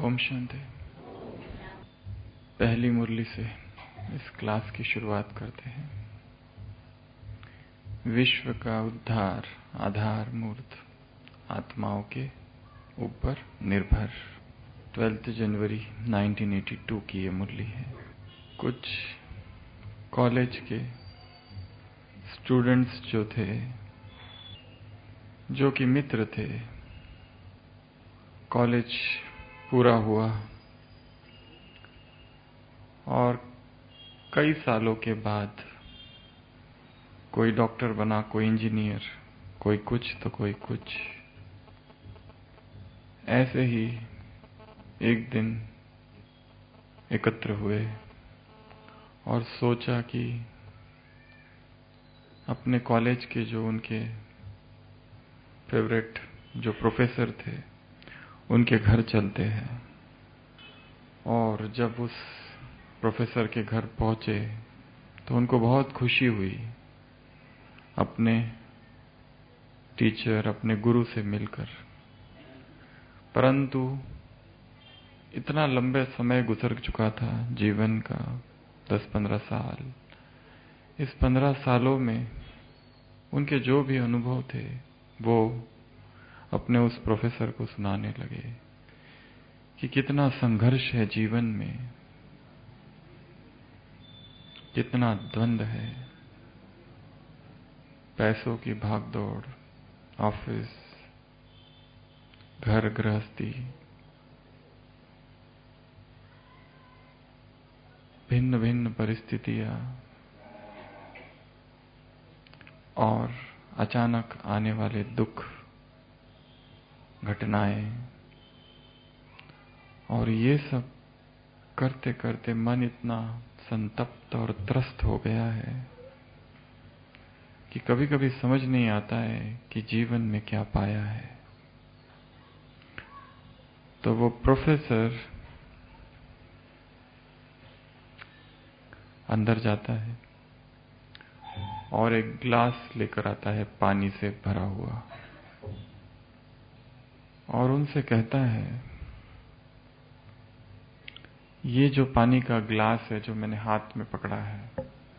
ओम शांति। पहली मुरली से इस क्लास की शुरुआत करते हैं। विश्व का उद्धार आधार मूर्त आत्माओं के ऊपर निर्भर। 12 जनवरी 1982 की ये मुरली है। कुछ कॉलेज के स्टूडेंट्स जो थे, जो कि मित्र थे, कॉलेज पूरा हुआ और कई सालों के बाद कोई डॉक्टर बना, कोई इंजीनियर, कोई कुछ तो कोई कुछ। ऐसे ही एक दिन एकत्र हुए और सोचा कि अपने कॉलेज के जो उनके फेवरेट जो प्रोफेसर थे उनके घर चलते हैं। और जब उस प्रोफेसर के घर पहुंचे तो उनको बहुत खुशी हुई अपने टीचर, अपने गुरु से मिलकर। परंतु इतना लंबे समय गुजर चुका था जीवन का, 10-15 साल। इस 15 सालों में उनके जो भी अनुभव थे वो अपने उस प्रोफेसर को सुनाने लगे कि कितना संघर्ष है जीवन में, कितना द्वंद्व है। पैसों की भागदौड़, ऑफिस, घर गृहस्थी, भिन्न भिन्न परिस्थितियां और अचानक आने वाले दुख, घटनाएं, और ये सब करते करते मन इतना संतप्त और त्रस्त हो गया है कि कभी कभी समझ नहीं आता है कि जीवन में क्या पाया है। तो वो प्रोफेसर अंदर जाता है और एक ग्लास लेकर आता है पानी से भरा हुआ, और उनसे कहता है, ये जो पानी का ग्लास है जो मैंने हाथ में पकड़ा है,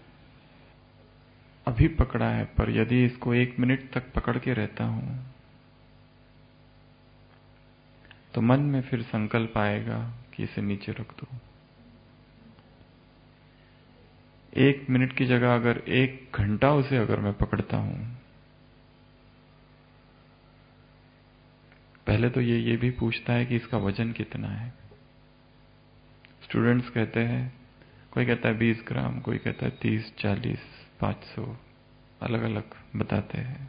अभी पकड़ा है, पर यदि इसको 1 मिनट तक पकड़ के रहता हूं तो मन में फिर संकल्प आएगा कि इसे नीचे रख दो। 1 मिनट की जगह अगर 1 घंटा उसे अगर मैं पकड़ता हूं, पहले तो ये भी पूछता है कि इसका वजन कितना है। स्टूडेंट्स कहते हैं, कोई कहता है 20 ग्राम, कोई कहता है 30, 40, 500, अलग अलग बताते हैं।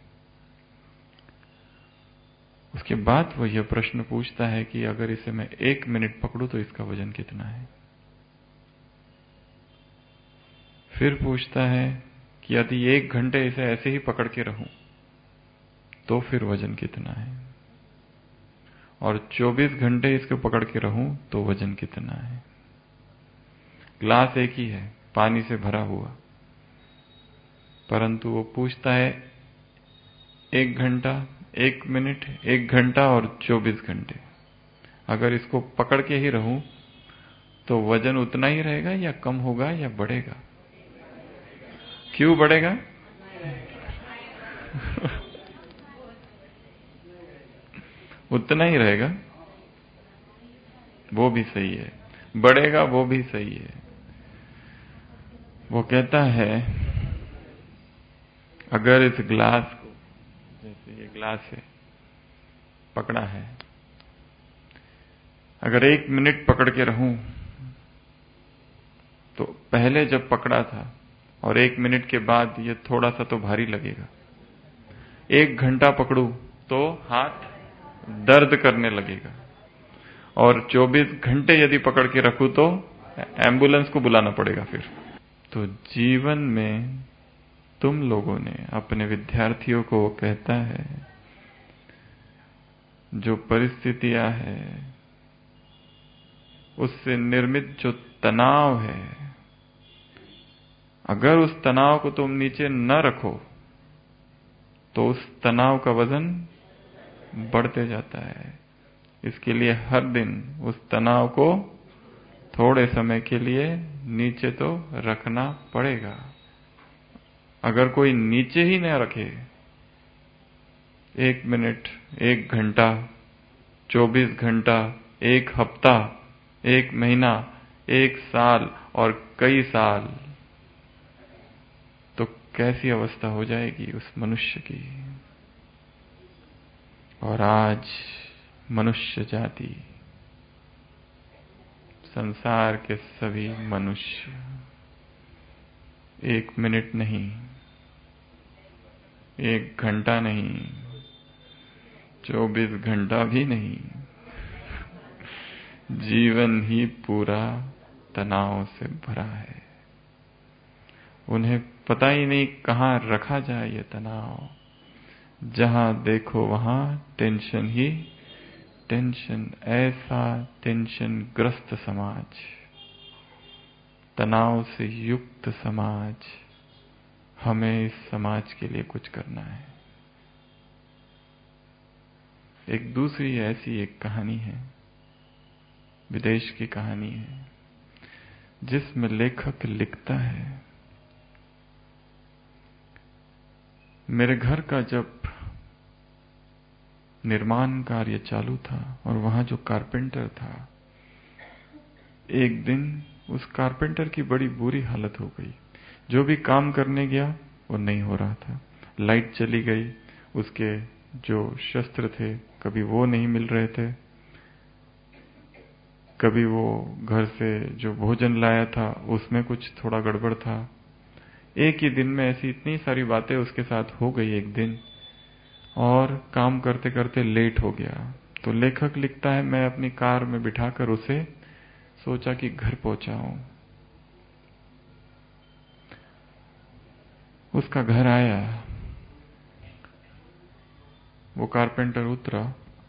उसके बाद वो ये प्रश्न पूछता है कि अगर इसे मैं 1 मिनट पकड़ूं तो इसका वजन कितना है। फिर पूछता है कि यदि 1 घंटे इसे ऐसे ही पकड़ के रहूं तो फिर वजन कितना है, और 24 घंटे इसको पकड़ के रहूं तो वजन कितना है। ग्लास एक ही है, पानी से भरा हुआ, परंतु वो पूछता है 1 घंटा, 1 मिनट, 1 घंटा और 24 घंटे। अगर इसको पकड़ के ही रहूं तो वजन उतना ही रहेगा या कम होगा या बढ़ेगा? क्यों बढ़ेगा? उतना ही रहेगा, वो भी सही है। बढ़ेगा, वो भी सही है। वो कहता है, अगर इस ग्लास को, जैसे ये ग्लास है, पकड़ा है, अगर 1 मिनट पकड़ के रहूं तो पहले जब पकड़ा था और 1 मिनट के बाद ये थोड़ा सा तो भारी लगेगा। 1 घंटा पकड़ू तो हाथ दर्द करने लगेगा, और 24 घंटे यदि पकड़ के रखूं तो एम्बुलेंस को बुलाना पड़ेगा फिर। तो जीवन में तुम लोगों ने अपने विद्यार्थियों को कहता है, जो परिस्थितियां हैं उससे निर्मित जो तनाव है, अगर उस तनाव को तुम नीचे न रखो तो उस तनाव का वजन बढ़ते जाता है। इसके लिए हर दिन उस तनाव को थोड़े समय के लिए नीचे तो रखना पड़ेगा। अगर कोई नीचे ही न रखे, 1 मिनट, 1 घंटा, 24 घंटा, 1 हफ्ता, 1 महीना, 1 साल और कई साल, तो कैसी अवस्था हो जाएगी उस मनुष्य की। और आज मनुष्य जाति, संसार के सभी मनुष्य 1 मिनट नहीं, 1 घंटा नहीं, 24 घंटा भी नहीं, जीवन ही पूरा तनाव से भरा है। उन्हें पता ही नहीं कहाँ रखा जाए ये तनाव। जहां देखो वहां टेंशन ही टेंशन। ऐसा टेंशन ग्रस्त समाज, तनाव से युक्त समाज, हमें इस समाज के लिए कुछ करना है। एक दूसरी ऐसी एक कहानी है, विदेश की कहानी है, जिसमें लेखक लिखता है, मेरे घर का जब निर्माण कार्य चालू था और वहां जो कारपेंटर था, एक दिन उस कारपेंटर की बड़ी बुरी हालत हो गई। जो भी काम करने गया वो नहीं हो रहा था। लाइट चली गई, उसके जो शस्त्र थे कभी वो नहीं मिल रहे थे, कभी वो घर से जो भोजन लाया था उसमें कुछ थोड़ा गड़बड़ था। एक ही दिन में ऐसी इतनी सारी बातें उसके साथ हो गई एक दिन, और काम करते करते लेट हो गया। तो लेखक लिखता है, मैं अपनी कार में बिठाकर उसे सोचा कि घर पहुंचाऊं। उसका घर आया, वो कारपेंटर उतरा,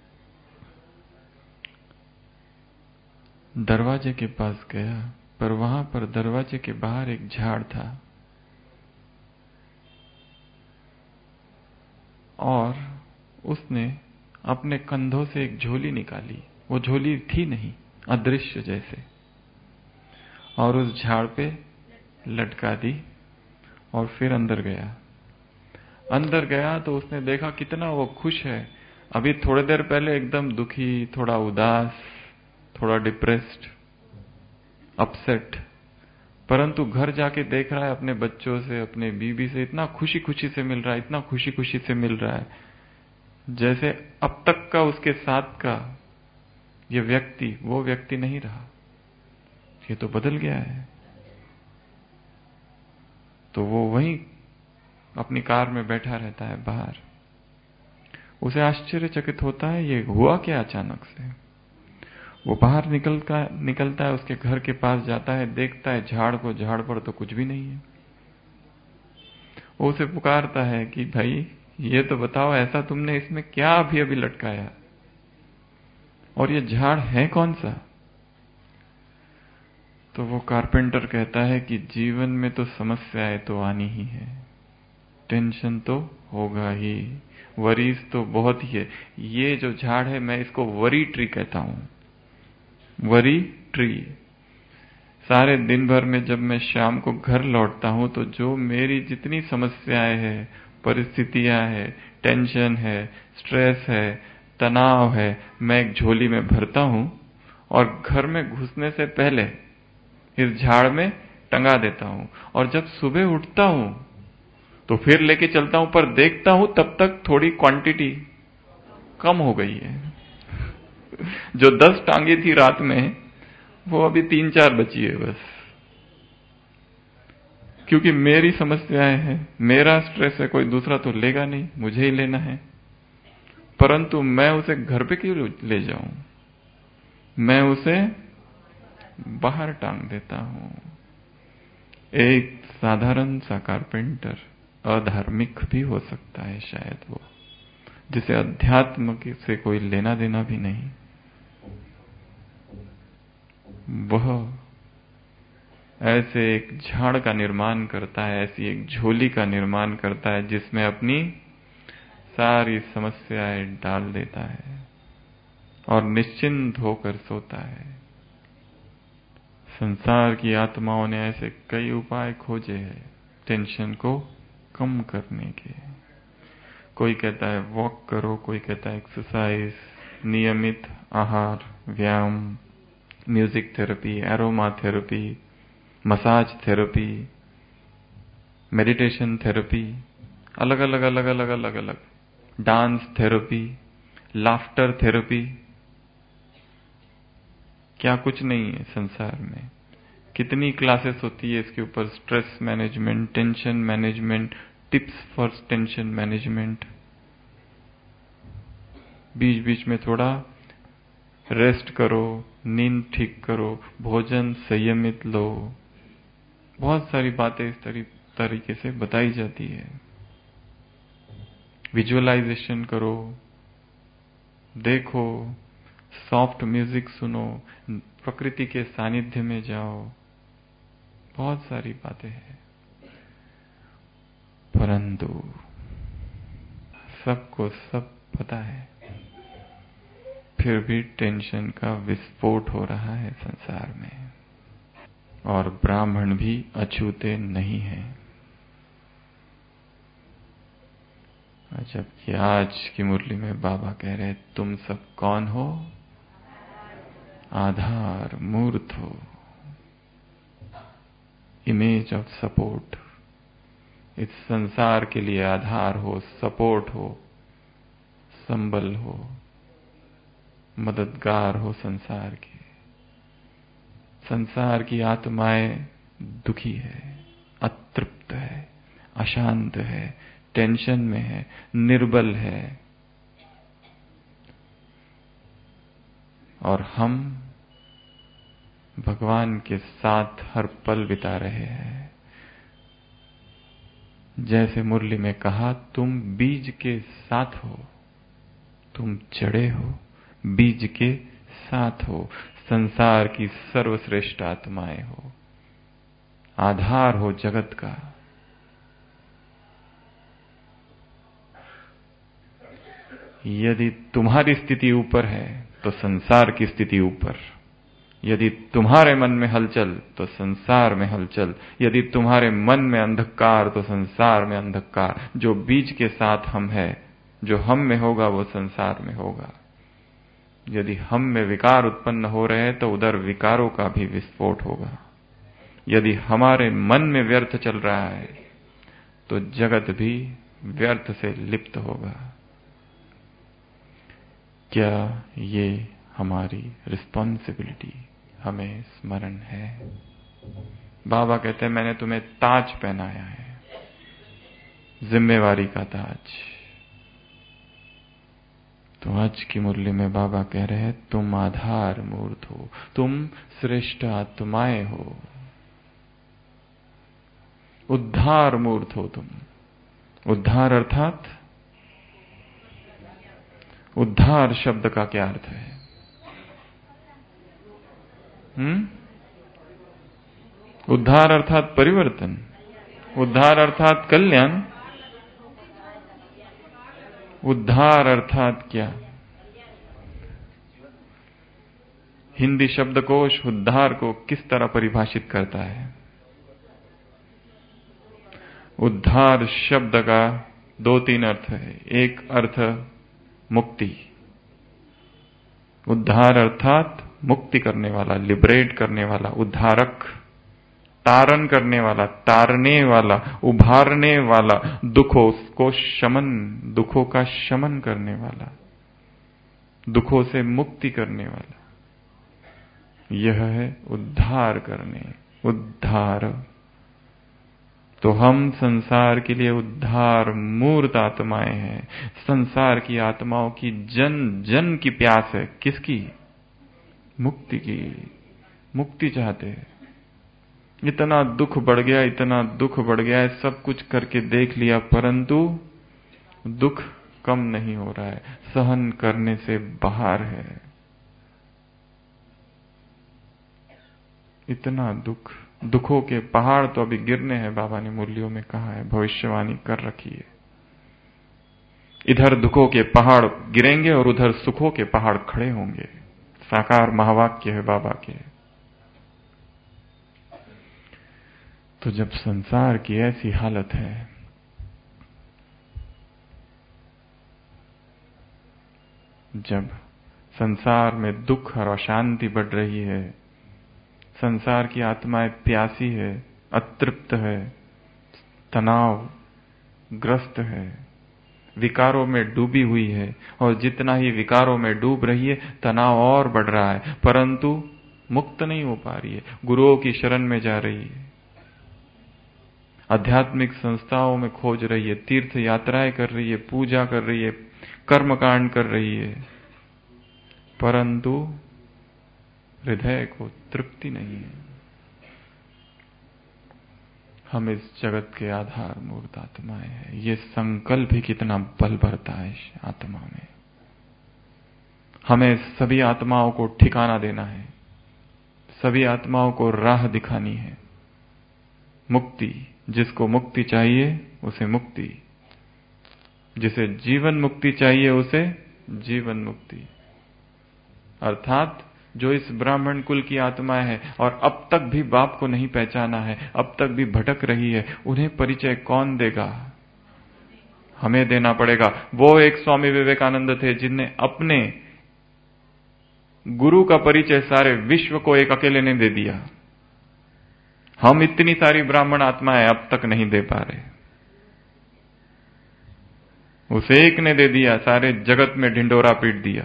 दरवाजे के पास गया, पर वहां पर दरवाजे के बाहर एक झाड़ था और उसने अपने कंधों से एक झोली निकाली। वो झोली थी नहीं, अदृश्य जैसे, और उस झाड़ पे लटका दी और फिर अंदर गया। अंदर गया तो उसने देखा कितना वो खुश है। अभी थोड़ी देर पहले एकदम दुखी, थोड़ा उदास, थोड़ा डिप्रेस्ड, अपसेट, परंतु घर जाके देख रहा है अपने बच्चों से, अपने बीवी से इतना खुशी खुशी से मिल रहा है, इतना खुशी खुशी से मिल रहा है, जैसे अब तक का उसके साथ का ये व्यक्ति वो व्यक्ति नहीं रहा, ये तो बदल गया है। तो वो वहीं अपनी कार में बैठा रहता है बाहर। उसे आश्चर्यचकित होता है, ये हुआ क्या अचानक से। वो बाहर निकलता है, उसके घर के पास जाता है, देखता है झाड़ को, झाड़ पर तो कुछ भी नहीं है। वो उसे पुकारता है कि भाई ये तो बताओ, ऐसा तुमने इसमें क्या अभी अभी लटकाया, और ये झाड़ है कौन सा। तो वो कारपेंटर कहता है कि जीवन में तो समस्याएं तो आनी ही है, टेंशन तो होगा ही, वरीज तो बहुत ही है। ये जो झाड़ है मैं इसको वरी ट्री कहता हूं, वरी ट्री। सारे दिन भर में जब मैं शाम को घर लौटता हूं तो जो मेरी जितनी समस्याएं हैं, परिस्थितियां हैं, टेंशन है, स्ट्रेस है, तनाव है, मैं एक झोली में भरता हूं और घर में घुसने से पहले इस झाड़ में टंगा देता हूं। और जब सुबह उठता हूं तो फिर लेके चलता हूं, पर देखता हूं तब तक थोड़ी क्वांटिटी कम हो गई है। जो 10 टांगे थी रात में, वो अभी 3-4 बची है बस। क्योंकि मेरी समस्याएं हैं, मेरा स्ट्रेस है, कोई दूसरा तो लेगा नहीं, मुझे ही लेना है। परंतु मैं उसे घर पे क्यों ले जाऊं, मैं उसे बाहर टांग देता हूं। एक साधारण सा कारपेंटर अधार्मिक भी हो सकता है शायद, वो जिसे अध्यात्म से कोई लेना देना भी नहीं, वह ऐसे एक झाड़ का निर्माण करता है, ऐसी एक झोली का निर्माण करता है जिसमें अपनी सारी समस्याएं डाल देता है। और निश्चिंत होकर सोता है। संसार की आत्माओं ने ऐसे कई उपाय खोजे हैं टेंशन को कम करने के। कोई कहता है वॉक करो, कोई कहता है एक्सरसाइज, नियमित आहार, व्यायाम, music therapy, aroma therapy, massage therapy, meditation therapy, अलग अलग अलग अलग अलग अलग, डांस थेरेपी, लाफ्टर थेरेपी, क्या कुछ नहीं है संसार में। कितनी क्लासेस होती है इसके ऊपर, stress management, tension management, tips for tension management. बीच बीच में थोड़ा रेस्ट करो, नींद ठीक करो, भोजन संयमित लो, बहुत सारी बातें इस तरीके से बताई जाती है। विजुअलाइजेशन करो, देखो, सॉफ्ट म्यूजिक सुनो, प्रकृति के सानिध्य में जाओ, बहुत सारी बातें हैं। परंतु सबको सब पता है, फिर भी टेंशन का विस्फोट हो रहा है संसार में। और ब्राह्मण भी अछूते नहीं हैं। जबकि आज की मुरली में बाबा कह रहे तुम सब कौन हो? आधार मूर्त हो, इमेज ऑफ सपोर्ट। इस संसार के लिए आधार हो, सपोर्ट हो, संबल हो, मददगार हो संसार के। संसार की आत्माएं दुखी है, अतृप्त है, अशांत है, टेंशन में है, निर्बल है, और हम भगवान के साथ हर पल बिता रहे हैं। जैसे मुरली में कहा, तुम बीज के साथ हो, तुम जड़े हो, बीज के साथ हो, संसार की सर्वश्रेष्ठ आत्माएं हो, आधार हो जगत का। यदि तुम्हारी स्थिति ऊपर है तो संसार की स्थिति ऊपर। यदि तुम्हारे मन में हलचल तो संसार में हलचल। यदि तुम्हारे मन में अंधकार तो संसार में अंधकार। जो बीज के साथ हम है, जो हम में होगा वो संसार में होगा। यदि हम में विकार उत्पन्न हो रहे हैं तो उधर विकारों का भी विस्फोट होगा। यदि हमारे मन में व्यर्थ चल रहा है तो जगत भी व्यर्थ से लिप्त होगा। क्या ये हमारी रिस्पॉन्सिबिलिटी, हमें स्मरण है? बाबा कहते हैं मैंने तुम्हें ताज पहनाया है, जिम्मेवारी का ताज। तो आज की मुरली में बाबा कह रहे हैं तुम आधार मूर्त हो, तुम श्रेष्ठ आत्माएं हो, उद्धार मूर्त हो तुम। उद्धार अर्थात, उद्धार शब्द का क्या अर्थ है? उद्धार अर्थात परिवर्तन, उद्धार अर्थात कल्याण, उद्धार अर्थात क्या? हिंदी शब्दकोश उद्धार को किस तरह परिभाषित करता है? उद्धार शब्द का दो तीन अर्थ है। एक अर्थ मुक्ति, उद्धार अर्थात मुक्ति करने वाला, लिबरेट करने वाला, उद्धारक, तारण करने वाला, तारने वाला, उभारने वाला, दुखों को शमन, दुखों का शमन करने वाला, दुखों से मुक्ति करने वाला। यह है उद्धार करने, उद्धार। तो हम संसार के लिए उद्धार मूर्त आत्माएं हैं। संसार की आत्माओं की जन जन की प्यास है। किसकी? मुक्ति की। मुक्ति चाहते हैं। इतना दुख बढ़ गया, इतना दुख बढ़ गया है, सब कुछ करके देख लिया, परंतु दुख कम नहीं हो रहा है, सहन करने से बाहर है। इतना दुख, दुखों के पहाड़ तो अभी गिरने हैं, बाबा ने मुरलियों में कहा है, भविष्यवाणी कर रखी है। इधर दुखों के पहाड़ गिरेंगे और उधर सुखों के पहाड़ खड़े होंगे। साकार महावाक्य है बाबा के। तो जब संसार की ऐसी हालत है, जब संसार में दुख और अशांति बढ़ रही है, संसार की आत्माएं प्यासी है, अतृप्त है, तनाव ग्रस्त है, विकारों में डूबी हुई है, और जितना ही विकारों में डूब रही है तनाव और बढ़ रहा है, परंतु मुक्त नहीं हो पा रही है। गुरुओं की शरण में जा रही है, आध्यात्मिक संस्थाओं में खोज रही है, तीर्थ यात्राएं कर रही है, पूजा कर रही है, कर्मकांड कर रही है, परंतु हृदय को तृप्ति नहीं है। हम इस जगत के आधार मूर्त आत्माएं हैं। ये संकल्प ही कितना बल भरता है इस आत्मा में। हमें सभी आत्माओं को ठिकाना देना है, सभी आत्माओं को राह दिखानी है। मुक्ति, जिसको मुक्ति चाहिए उसे मुक्ति, जिसे जीवन मुक्ति चाहिए उसे जीवन मुक्ति। अर्थात जो इस ब्राह्मण कुल की आत्माएं हैं और अब तक भी बाप को नहीं पहचाना है, अब तक भी भटक रही है, उन्हें परिचय कौन देगा? हमें देना पड़ेगा। वो एक स्वामी विवेकानंद थे जिनने अपने गुरु का परिचय सारे विश्व को एक अकेले ने दे दिया। हम इतनी सारी ब्राह्मण आत्माएं अब तक नहीं दे पा रहे, उस एक ने दे दिया, सारे जगत में ढिंडोरा पीट दिया।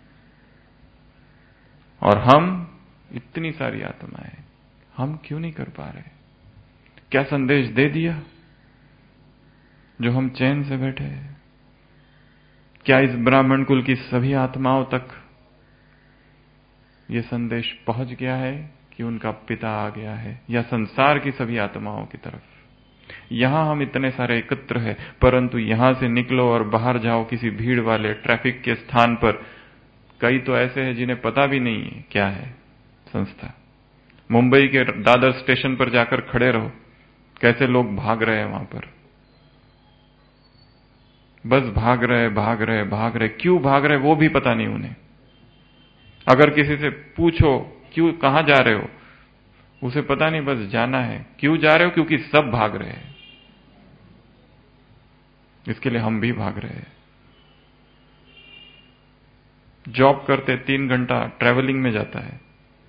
और हम इतनी सारी आत्माएं, हम क्यों नहीं कर पा रहे? क्या संदेश दे दिया जो हम चैन से बैठे हैं? क्या इस ब्राह्मण कुल की सभी आत्माओं तक यह संदेश पहुंच गया है कि उनका पिता आ गया है, या संसार की सभी आत्माओं की तरफ? यहां हम इतने सारे एकत्र हैं, परंतु यहां से निकलो और बाहर जाओ किसी भीड़ वाले ट्रैफिक के स्थान पर, कई तो ऐसे हैं जिन्हें पता भी नहीं है क्या है संस्था। मुंबई के दादर स्टेशन पर जाकर खड़े रहो, कैसे लोग भाग रहे हैं वहां पर, बस भाग रहे भाग रहे भाग रहे। क्यों भाग रहे वो भी पता नहीं उन्हें। अगर किसी से पूछो क्यों, कहां जा रहे हो, उसे पता नहीं, बस जाना है। क्यों जा रहे हो? क्योंकि सब भाग रहे हैं, इसके लिए हम भी भाग रहे हैं। जॉब करते 3 घंटा ट्रैवलिंग में जाता है,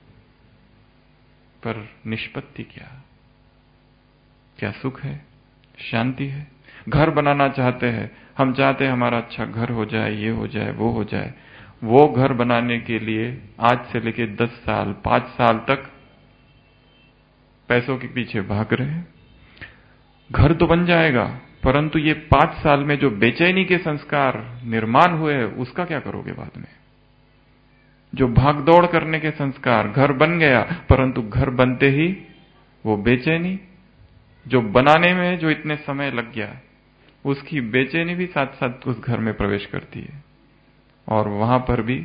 पर निष्पत्ति क्या? क्या सुख है? शांति है? घर बनाना चाहते हैं, हम चाहते हैं हमारा अच्छा घर हो जाए, ये हो जाए, वो हो जाए। वो घर बनाने के लिए आज से लेके 10 साल 5 साल तक पैसों के पीछे भाग रहे हैं। घर तो बन जाएगा, परंतु ये 5 साल में जो बेचैनी के संस्कार निर्माण हुए हैं उसका क्या करोगे बाद में? जो भागदौड़ करने के संस्कार, घर बन गया परंतु घर बनते ही वो बेचैनी, जो बनाने में जो इतने समय लग गया, उसकी बेचैनी भी साथ साथ उस घर में प्रवेश करती है और वहां पर भी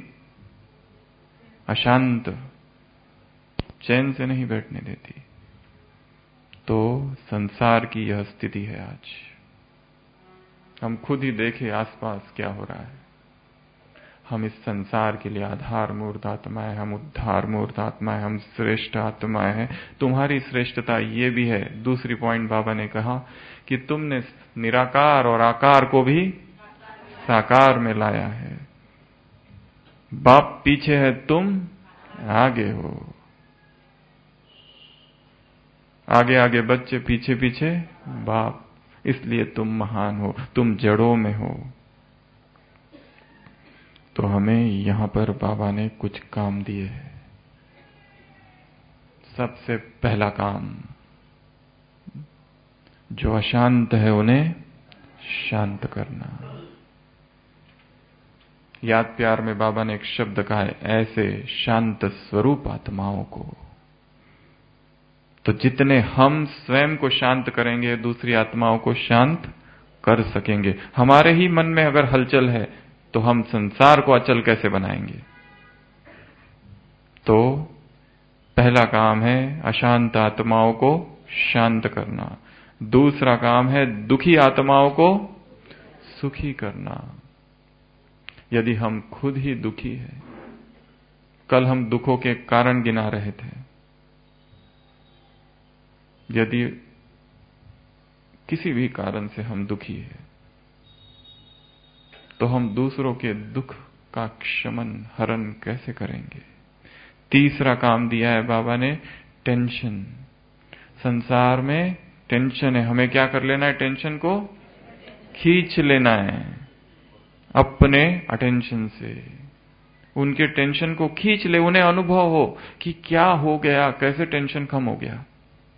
अशांत, चैन से नहीं बैठने देती। तो संसार की यह स्थिति है आज। हम खुद ही देखें आसपास क्या हो रहा है। हम इस संसार के लिए आधार मूर्त आत्माएं, हम उद्धार मूर्त आत्माएं, हम श्रेष्ठ आत्माएं हैं। तुम्हारी श्रेष्ठता ये भी है, दूसरी पॉइंट बाबा ने कहा कि तुमने निराकार और आकार को भी साकार में लाया है। बाप पीछे है, तुम आगे हो। आगे आगे बच्चे, पीछे पीछे बाप, इसलिए तुम महान हो, तुम जड़ों में हो। तो हमें यहां पर बाबा ने कुछ काम दिए हैं। सबसे पहला काम, जो अशांत है उन्हें शांत करना। याद प्यार में बाबा ने एक शब्द कहा है, ऐसे शांत स्वरूप आत्माओं को। तो जितने हम स्वयं को शांत करेंगे, दूसरी आत्माओं को शांत कर सकेंगे। हमारे ही मन में अगर हलचल है तो हम संसार को अचल कैसे बनाएंगे? तो पहला काम है अशांत आत्माओं को शांत करना। दूसरा काम है दुखी आत्माओं को सुखी करना। यदि हम खुद ही दुखी हैं, कल हम दुखों के कारण गिना रहे थे, यदि किसी भी कारण से हम दुखी हैं, तो हम दूसरों के दुख का क्षमन हरण कैसे करेंगे? तीसरा काम दिया है बाबा ने, टेंशन। संसार में टेंशन है, हमें क्या कर लेना है? टेंशन को खींच लेना है अपने अटेंशन से। उनके टेंशन को खींच ले, उन्हें अनुभव हो कि क्या हो गया, कैसे टेंशन कम हो गया।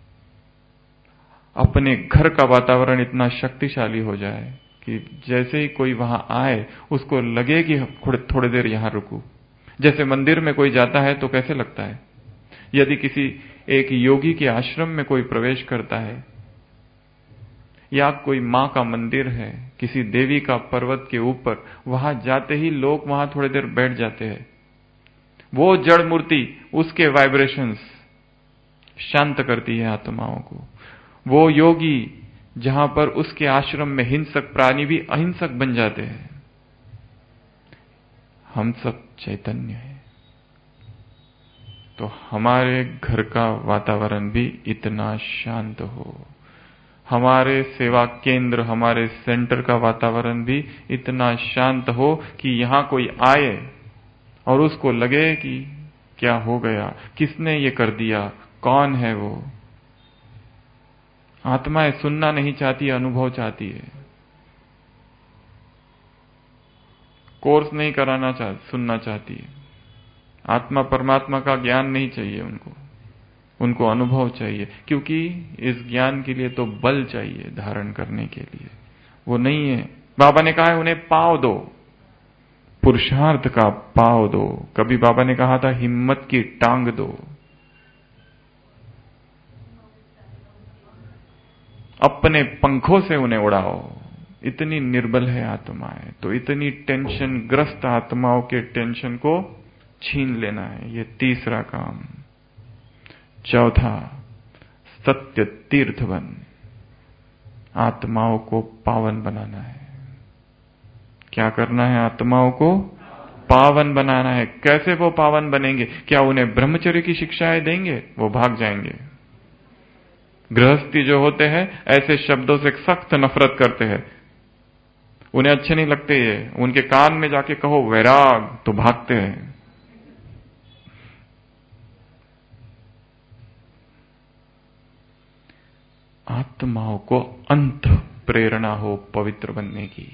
अपने घर का वातावरण इतना शक्तिशाली हो जाए कि जैसे ही कोई वहां आए उसको लगे कि थोड़ी देर यहां रुकूं। जैसे मंदिर में कोई जाता है तो कैसे लगता है? यदि किसी एक योगी के आश्रम में कोई प्रवेश करता है, या कोई मां का मंदिर है, किसी देवी का पर्वत के ऊपर, वहां जाते ही लोग वहां थोड़ी देर बैठ जाते हैं। वो जड़ मूर्ति, उसके वाइब्रेशंस शांत करती है आत्माओं को। वो योगी जहां पर उसके आश्रम में हिंसक प्राणी भी अहिंसक बन जाते हैं। हम सब चैतन्य हैं, तो हमारे घर का वातावरण भी इतना शांत हो, हमारे सेवा केंद्र, हमारे सेंटर का वातावरण भी इतना शांत हो कि यहां कोई आए और उसको लगे कि क्या हो गया, किसने ये कर दिया, कौन है वो। आत्माएं सुनना नहीं चाहती, अनुभव चाहती है। कोर्स नहीं कराना सुनना चाहती है। आत्मा परमात्मा का ज्ञान नहीं चाहिए उनको अनुभव चाहिए, क्योंकि इस ज्ञान के लिए तो बल चाहिए धारण करने के लिए, वो नहीं है। बाबा ने कहा है उन्हें पाव दो, पुरुषार्थ का पाव दो। कभी बाबा ने कहा था हिम्मत की टांग दो। अपने पंखों से उन्हें उड़ाओ। इतनी निर्बल है आत्माएं, तो इतनी टेंशन ग्रस्त आत्माओं के टेंशन को छीन लेना है, ये तीसरा काम। चौथा, सत्य तीर्थ बन, आत्माओं को पावन बनाना है। क्या करना है? आत्माओं को पावन बनाना है। कैसे वो पावन बनेंगे? क्या उन्हें ब्रह्मचर्य की शिक्षाएं देंगे? वो भाग जाएंगे। गृहस्थी जो होते हैं ऐसे शब्दों से सख्त नफरत करते हैं, उन्हें अच्छे नहीं लगते ये। उनके कान में जाके कहो वैराग तो भागते हैं। आत्माओं को अंत प्रेरणा हो पवित्र बनने की।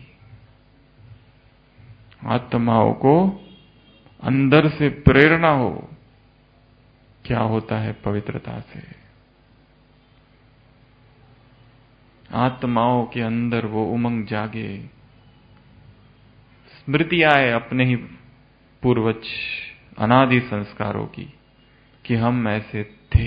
आत्माओं को अंदर से प्रेरणा हो। क्या होता है पवित्रता से? आत्माओं के अंदर वो उमंग जागे, स्मृति आए अपने ही पूर्वज अनादि संस्कारों की कि हम ऐसे थे,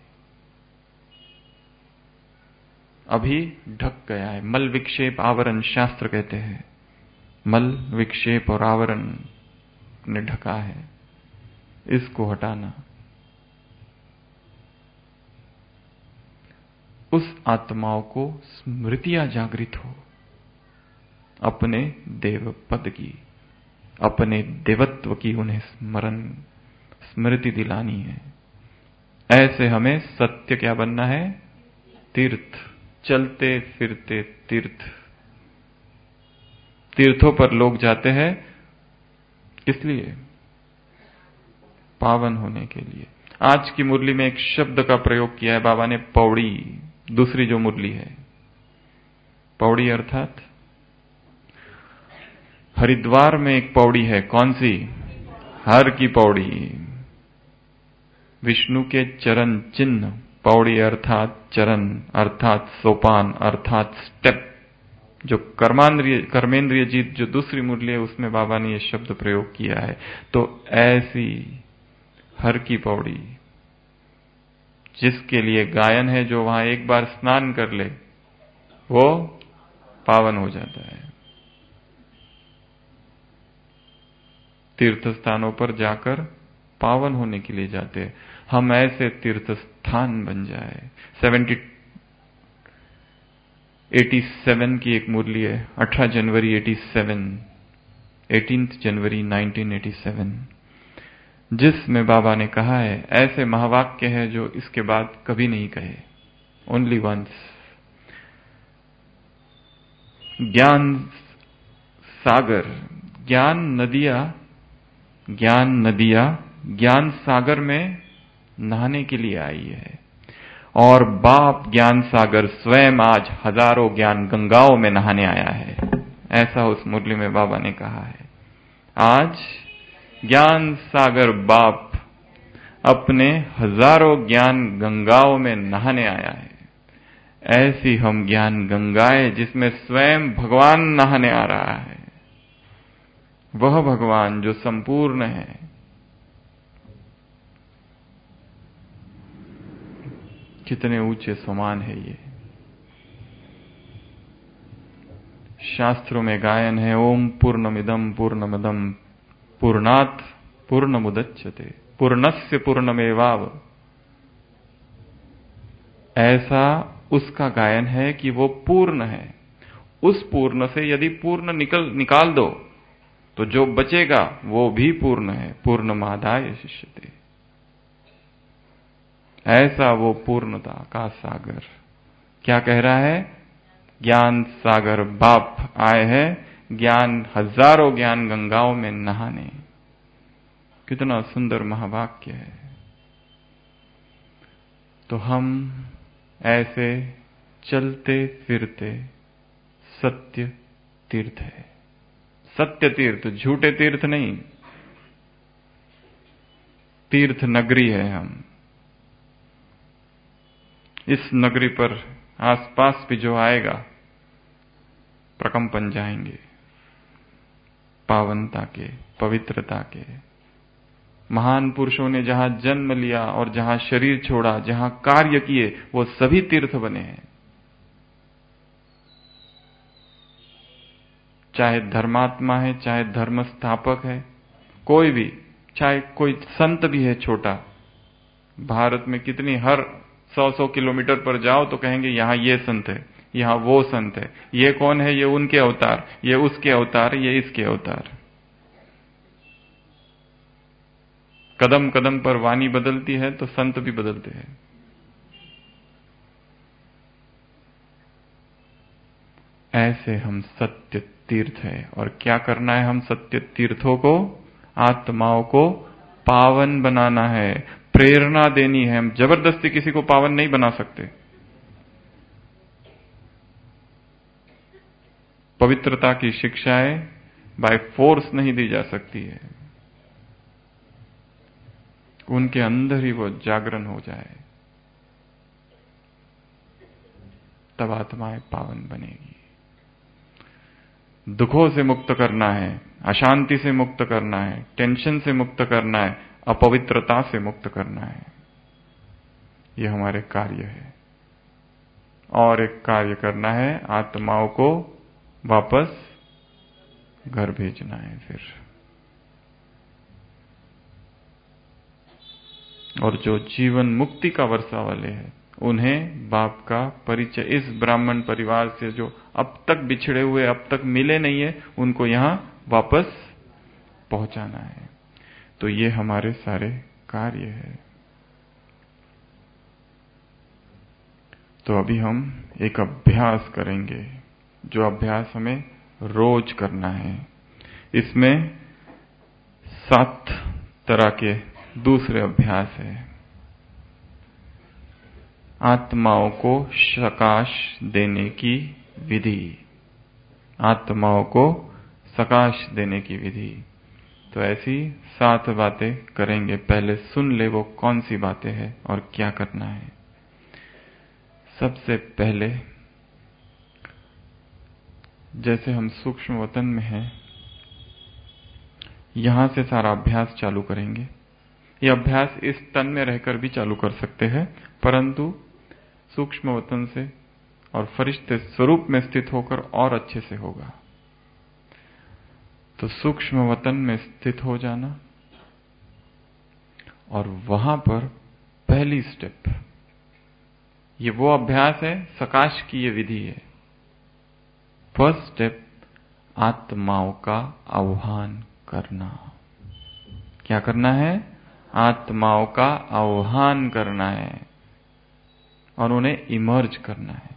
अभी ढक गया है। मल विक्षेप आवरण शास्त्र कहते हैं, मल विक्षेप और आवरण ने ढका है, इसको हटाना। उस आत्माओं को स्मृतियां जागृत हो अपने देव पद की, अपने देवत्व की, उन्हें स्मृति दिलानी है। ऐसे हमें सत्य क्या बनना है? तीर्थ, चलते फिरते तीर्थ। तीर्थों पर लोग जाते हैं इसलिए, पावन होने के लिए। आज की मुरली में एक शब्द का प्रयोग किया है बाबा ने, पौड़ी। दूसरी जो मुरली है, पौड़ी अर्थात हरिद्वार में एक पौड़ी है। कौन सी? हर की पौड़ी, विष्णु के चरण चिन्ह। पौड़ी अर्थात चरण, अर्थात सोपान, अर्थात स्टेप। जो कर्मेंद्रिय जीत जो दूसरी मुरली है उसमें बाबा ने ये शब्द प्रयोग किया है। तो ऐसी हर की पौड़ी, जिसके लिए गायन है, जो वहां एक बार स्नान कर ले वो पावन हो जाता है। तीर्थ स्थानों पर जाकर पावन होने के लिए जाते हैं। हम ऐसे तीर्थ स्थान बन जाए। 87 की एक मुरली है, 18 जनवरी 87, 18 जनवरी 1987, जिसमें बाबा ने कहा है, ऐसे महावाक्य है जो इसके बाद कभी नहीं कहे, ओनली वंस। ज्ञान सागर, ज्ञान नदियां ज्ञान सागर में नहाने के लिए आई है, और बाप ज्ञान सागर स्वयं आज हजारों ज्ञान गंगाओं में नहाने आया है। ऐसा उस मुरली में बाबा ने कहा है। आज ज्ञान सागर बाप अपने हजारों ज्ञान गंगाओं में नहाने आया है। ऐसी हम ज्ञान गंगाएं जिसमें स्वयं भगवान नहाने आ रहा है, वह भगवान जो संपूर्ण है। कितने ऊंचे समान है ये। शास्त्रों में गायन है, ओम पूर्णमिदम पूर्णमदम पूर्णात् पूर्णमुदच्यते पूर्णस्य पूर्णमेवाव। ऐसा उसका गायन है कि वो पूर्ण है। उस पूर्ण से यदि पूर्ण निकाल दो तो जो बचेगा वो भी पूर्ण है। पूर्णमादाय शिष्यते। ऐसा वो पूर्णता का सागर क्या कह रहा है? ज्ञान सागर बाप आए हैं ज्ञान हजारों ज्ञान गंगाओं में नहाने। कितना सुंदर महावाक्य है। तो हम ऐसे चलते फिरते सत्य तीर्थ है। सत्य तीर्थ, झूठे तीर्थ नहीं, तीर्थ नगरी है हम। इस नगरी पर आसपास भी जो आएगा प्रकंपन जाएंगे, पावनता के, पवित्रता के। महान पुरुषों ने जहां जन्म लिया और जहां शरीर छोड़ा, जहां कार्य किए, वो सभी तीर्थ बने हैं। चाहे धर्मात्मा है, चाहे धर्म स्थापक है, कोई भी, चाहे कोई संत भी है छोटा। भारत में कितनी, हर 100 किलोमीटर पर जाओ तो कहेंगे यहां ये संत है, यहां वो संत है। ये कौन है? ये उनके अवतार, ये उसके अवतार, ये इसके अवतार। कदम कदम पर वाणी बदलती है तो संत भी बदलते हैं। ऐसे हम सत्य तीर्थ है। और क्या करना है? हम सत्य तीर्थों को, आत्माओं को पावन बनाना है, प्रेरणा देनी है। हम जबरदस्ती किसी को पावन नहीं बना सकते। पवित्रता की शिक्षाएं बाय फोर्स नहीं दी जा सकती है। उनके अंदर ही वो जागरण हो जाए, तब आत्माएं पावन बनेगी। दुखों से मुक्त करना है, अशांति से मुक्त करना है, टेंशन से मुक्त करना है, अपवित्रता से मुक्त करना है। ये हमारे कार्य है। और एक कार्य करना है, आत्माओं को वापस घर भेजना है फिर। और जो जीवन मुक्ति का वर्षा वाले हैं, उन्हें बाप का परिचय, इस ब्राह्मण परिवार से जो अब तक बिछड़े हुए, अब तक मिले नहीं है, उनको यहां वापस पहुंचाना है। तो ये हमारे सारे कार्य है। तो अभी हम एक अभ्यास करेंगे, जो अभ्यास हमें रोज करना है। इसमें 7 तरह के दूसरे अभ्यास है। आत्माओं को सकाश देने की विधि, आत्माओं को सकाश देने की विधि। तो ऐसी 7 बातें करेंगे। पहले सुन ले वो कौन सी बातें हैं और क्या करना है। सबसे पहले, जैसे हम सूक्ष्म वतन में हैं, यहां से सारा अभ्यास चालू करेंगे। यह अभ्यास इस तन में रहकर भी चालू कर सकते हैं, परंतु सूक्ष्म वतन से और फरिश्ते स्वरूप में स्थित होकर और अच्छे से होगा। तो सूक्ष्म वतन में स्थित हो जाना, और वहां पर पहली स्टेप, ये वो अभ्यास है, सकाश की ये विधि है। फर्स्ट स्टेप आत्माओं का आह्वान करना। क्या करना है? आत्माओं का आह्वान करना है और उन्हें इमर्ज करना है।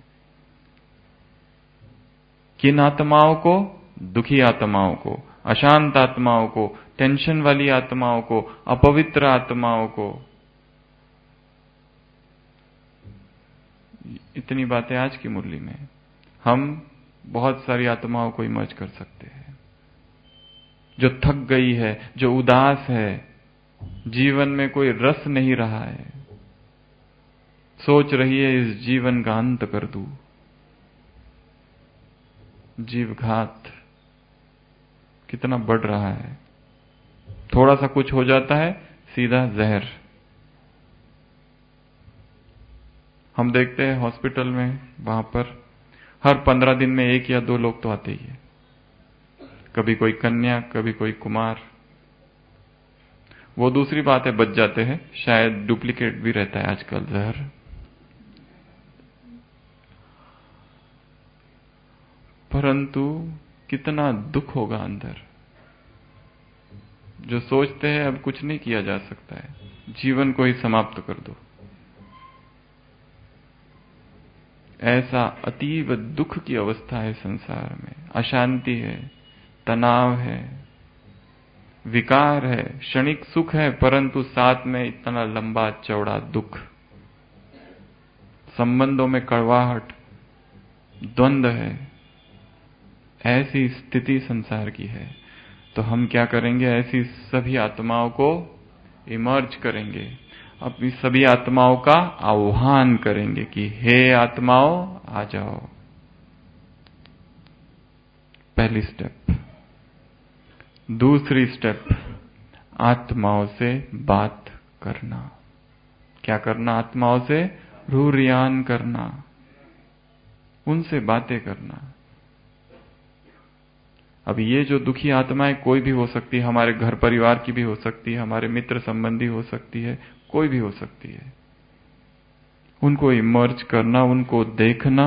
किन आत्माओं को? दुखी आत्माओं को, अशांत आत्माओं को, टेंशन वाली आत्माओं को, अपवित्र आत्माओं को। इतनी बातें आज की मुरली में। हम बहुत सारी आत्माओं को इमर्ज कर सकते हैं। जो थक गई है, जो उदास है, जीवन में कोई रस नहीं रहा है, सोच रही है इस जीवन का अंत कर दूं। जीवघात कितना बढ़ रहा है। थोड़ा सा कुछ हो जाता है, सीधा जहर। हम देखते हैं हॉस्पिटल में, वहां पर हर 15 दिन में 1 या 2 लोग तो आते ही है। कभी कोई कन्या, कभी कोई कुमार। वो दूसरी बात है, बच जाते हैं, शायद डुप्लीकेट भी रहता है आजकल जहर। परंतु कितना दुख होगा अंदर, जो सोचते हैं अब कुछ नहीं किया जा सकता है, जीवन को ही समाप्त कर दो। ऐसा अतीव दुख की अवस्था है संसार में। अशांति है, तनाव है, विकार है, क्षणिक सुख है, परंतु साथ में इतना लंबा चौड़ा दुख। संबंधों में कड़वाहट, द्वंद्व है। ऐसी स्थिति संसार की है। तो हम क्या करेंगे? ऐसी सभी आत्माओं को इमर्ज करेंगे, अपनी सभी आत्माओं का आह्वान करेंगे कि हे आत्माओं आ जाओ। पहली स्टेप। दूसरी स्टेप, आत्माओं से बात करना। क्या करना? आत्माओं से रूरियान करना, उनसे बातें करना। अब ये जो दुखी आत्माएं कोई भी हो सकती है, हमारे घर परिवार की भी हो सकती है, हमारे मित्र संबंधी हो सकती है, कोई भी हो सकती है। उनको इमर्ज करना, उनको देखना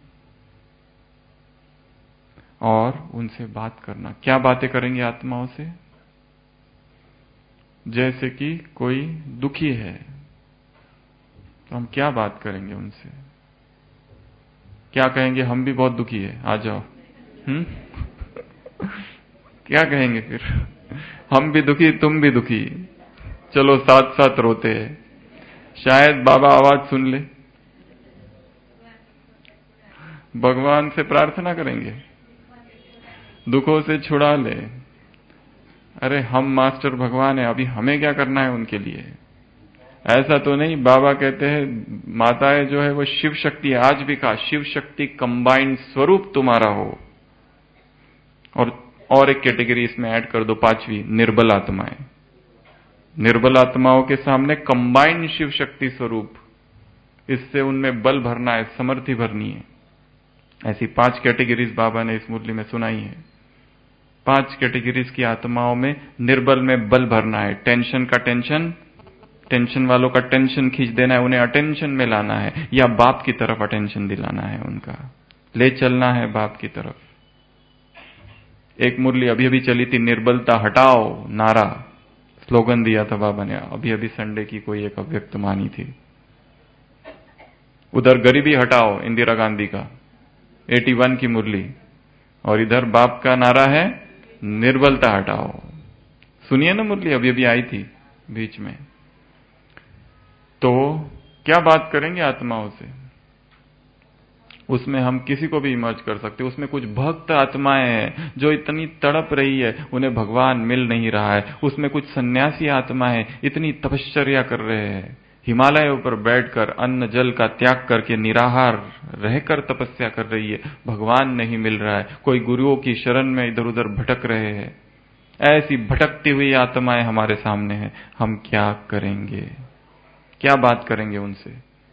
और उनसे बात करना। क्या बातें करेंगे आत्माओं से? जैसे कि कोई दुखी है तो हम क्या बात करेंगे उनसे? क्या कहेंगे? हम भी बहुत दुखी है, आ जाओ। क्या कहेंगे फिर? हम भी दुखी, तुम भी दुखी, चलो साथ साथ रोते हैं। शायद बाबा आवाज सुन ले, भगवान से प्रार्थना करेंगे, दुखों से छुड़ा ले। अरे हम मास्टर भगवान है, अभी हमें क्या करना है उनके लिए? ऐसा तो नहीं। बाबा कहते हैं माताएं जो है वो शिव शक्ति है। आज भी कहा शिव शक्ति कंबाइंड स्वरूप तुम्हारा हो। और एक कैटेगरी इसमें ऐड कर दो, 5वीं, निर्बल आत्माएं। निर्बल आत्माओं के सामने कंबाइंड शिव शक्ति स्वरूप, इससे उनमें बल भरना है, समर्थि भरनी है। ऐसी 5 कैटेगरीज बाबा ने इस मुरली में सुनाई है। 5 कैटेगरीज की आत्माओं में निर्बल में बल भरना है। टेंशन का टेंशन, टेंशन वालों का टेंशन खींच देना है, उन्हें अटेंशन में लाना है, या बाप की तरफ अटेंशन दिलाना है, उनका ले चलना है बाप की तरफ। एक मुरली अभी अभी चली थी, निर्बलता हटाओ नारा, स्लोगन दिया था बाबा ने। अभी अभी संडे की कोई एक अव्यक्त वाणी थी। उधर गरीबी हटाओ, इंदिरा गांधी का 81 की मुरली, और इधर बाप का नारा है निर्बलता हटाओ। सुनिए ना मुरली, अभी अभी आई थी बीच में। तो क्या बात करेंगे आत्माओं से? उसमें हम किसी को भी इमर्ज कर सकते हैं। उसमें कुछ भक्त आत्माएं हैं जो इतनी तड़प रही है, उन्हें भगवान मिल नहीं रहा है। उसमें कुछ सन्यासी आत्माएं इतनी तपश्चर्या कर रहे हैं, हिमालयों पर बैठकर अन्न जल का त्याग करके निराहार रहकर तपस्या कर रही है, भगवान नहीं मिल रहा है। कोई गुरुओं की शरण में इधर उधर भटक रहे हैं। ऐसी भटकती हुई आत्माएं हमारे सामने हैं। हम क्या करेंगे? क्या बात करेंगे उनसे?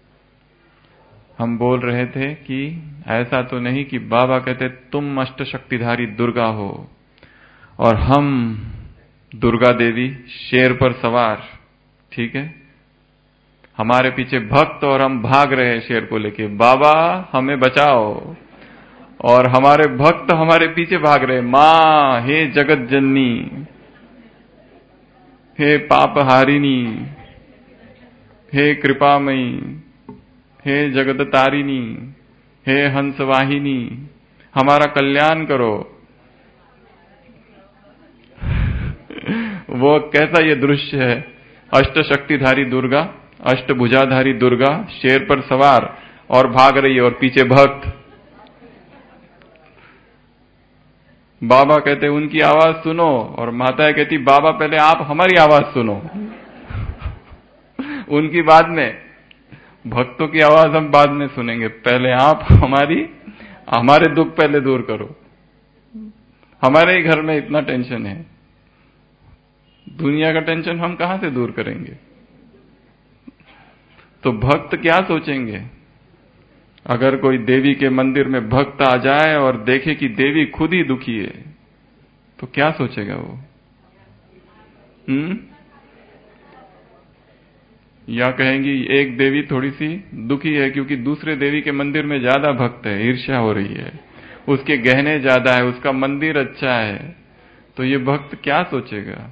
हम बोल रहे थे कि ऐसा तो नहीं कि बाबा कहते तुम अष्ट शक्तिधारी दुर्गा हो और हम दुर्गा देवी शेर पर सवार, ठीक है, हमारे पीछे भक्त और हम भाग रहे हैं शेर को लेके, बाबा हमें बचाओ। और हमारे भक्त हमारे पीछे भाग रहे, मां हे जगत जननी, हे पापहारिणी, हे कृपामयी, हे जगत तारिणी, हे हंसवाहिनी, हमारा कल्याण करो। वो कैसा ये दृश्य है, अष्ट शक्तिधारी दुर्गा, अष्टभुजाधारी दुर्गा शेर पर सवार और भाग रही है और पीछे भक्त। बाबा कहते उनकी आवाज सुनो, और माताएं कहती बाबा पहले आप हमारी आवाज सुनो। उनकी बाद में, भक्तों की आवाज हम बाद में सुनेंगे, पहले आप हमारे दुख पहले दूर करो। हमारे ही घर में इतना टेंशन है, दुनिया का टेंशन हम कहां से दूर करेंगे। तो भक्त क्या सोचेंगे? अगर कोई देवी के मंदिर में भक्त आ जाए और देखे कि देवी खुद ही दुखी है, तो क्या सोचेगा वो? या कहेंगी एक देवी थोड़ी सी दुखी है क्योंकि दूसरे देवी के मंदिर में ज्यादा भक्त है, ईर्ष्या हो रही है, उसके गहने ज्यादा है, उसका मंदिर अच्छा है, तो ये भक्त क्या सोचेगा?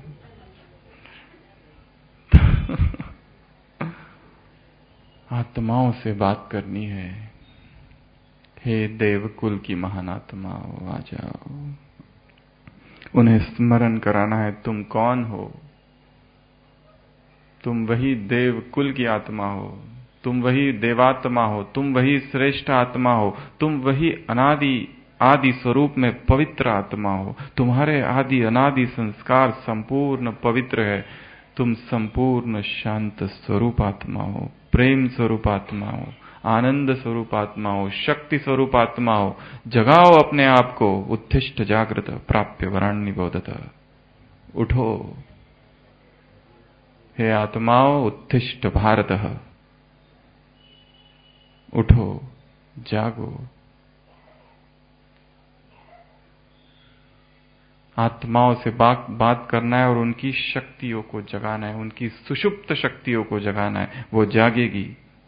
आत्माओं से बात करनी है। हे देवकुल की महान आत्माओं, आ जाओ। उन्हें स्मरण कराना है तुम कौन हो। तुम वही देवकुल की आत्मा हो, तुम वही देवात्मा हो, तुम वही श्रेष्ठ आत्मा हो, तुम वही अनादि आदि स्वरूप में पवित्र आत्मा हो। तुम्हारे आदि अनादि संस्कार संपूर्ण पवित्र है। तुम संपूर्ण शांत स्वरूप आत्मा हो, प्रेम स्वरूप आत्मा हो, आनंद स्वरूप आत्मा हो, शक्ति स्वरूप आत्मा हो। जगाओ अपने आप को। उत्तिष्ठ जागृत प्राप्य वराण्य बोधत। उठो हे आत्माओं, उत्तिष्ठ भारतः, उठो, जागो। आत्माओं से बात करना है और उनकी शक्तियों को जगाना है, उनकी सुषुप्त शक्तियों को जगाना है, वो जागेगी।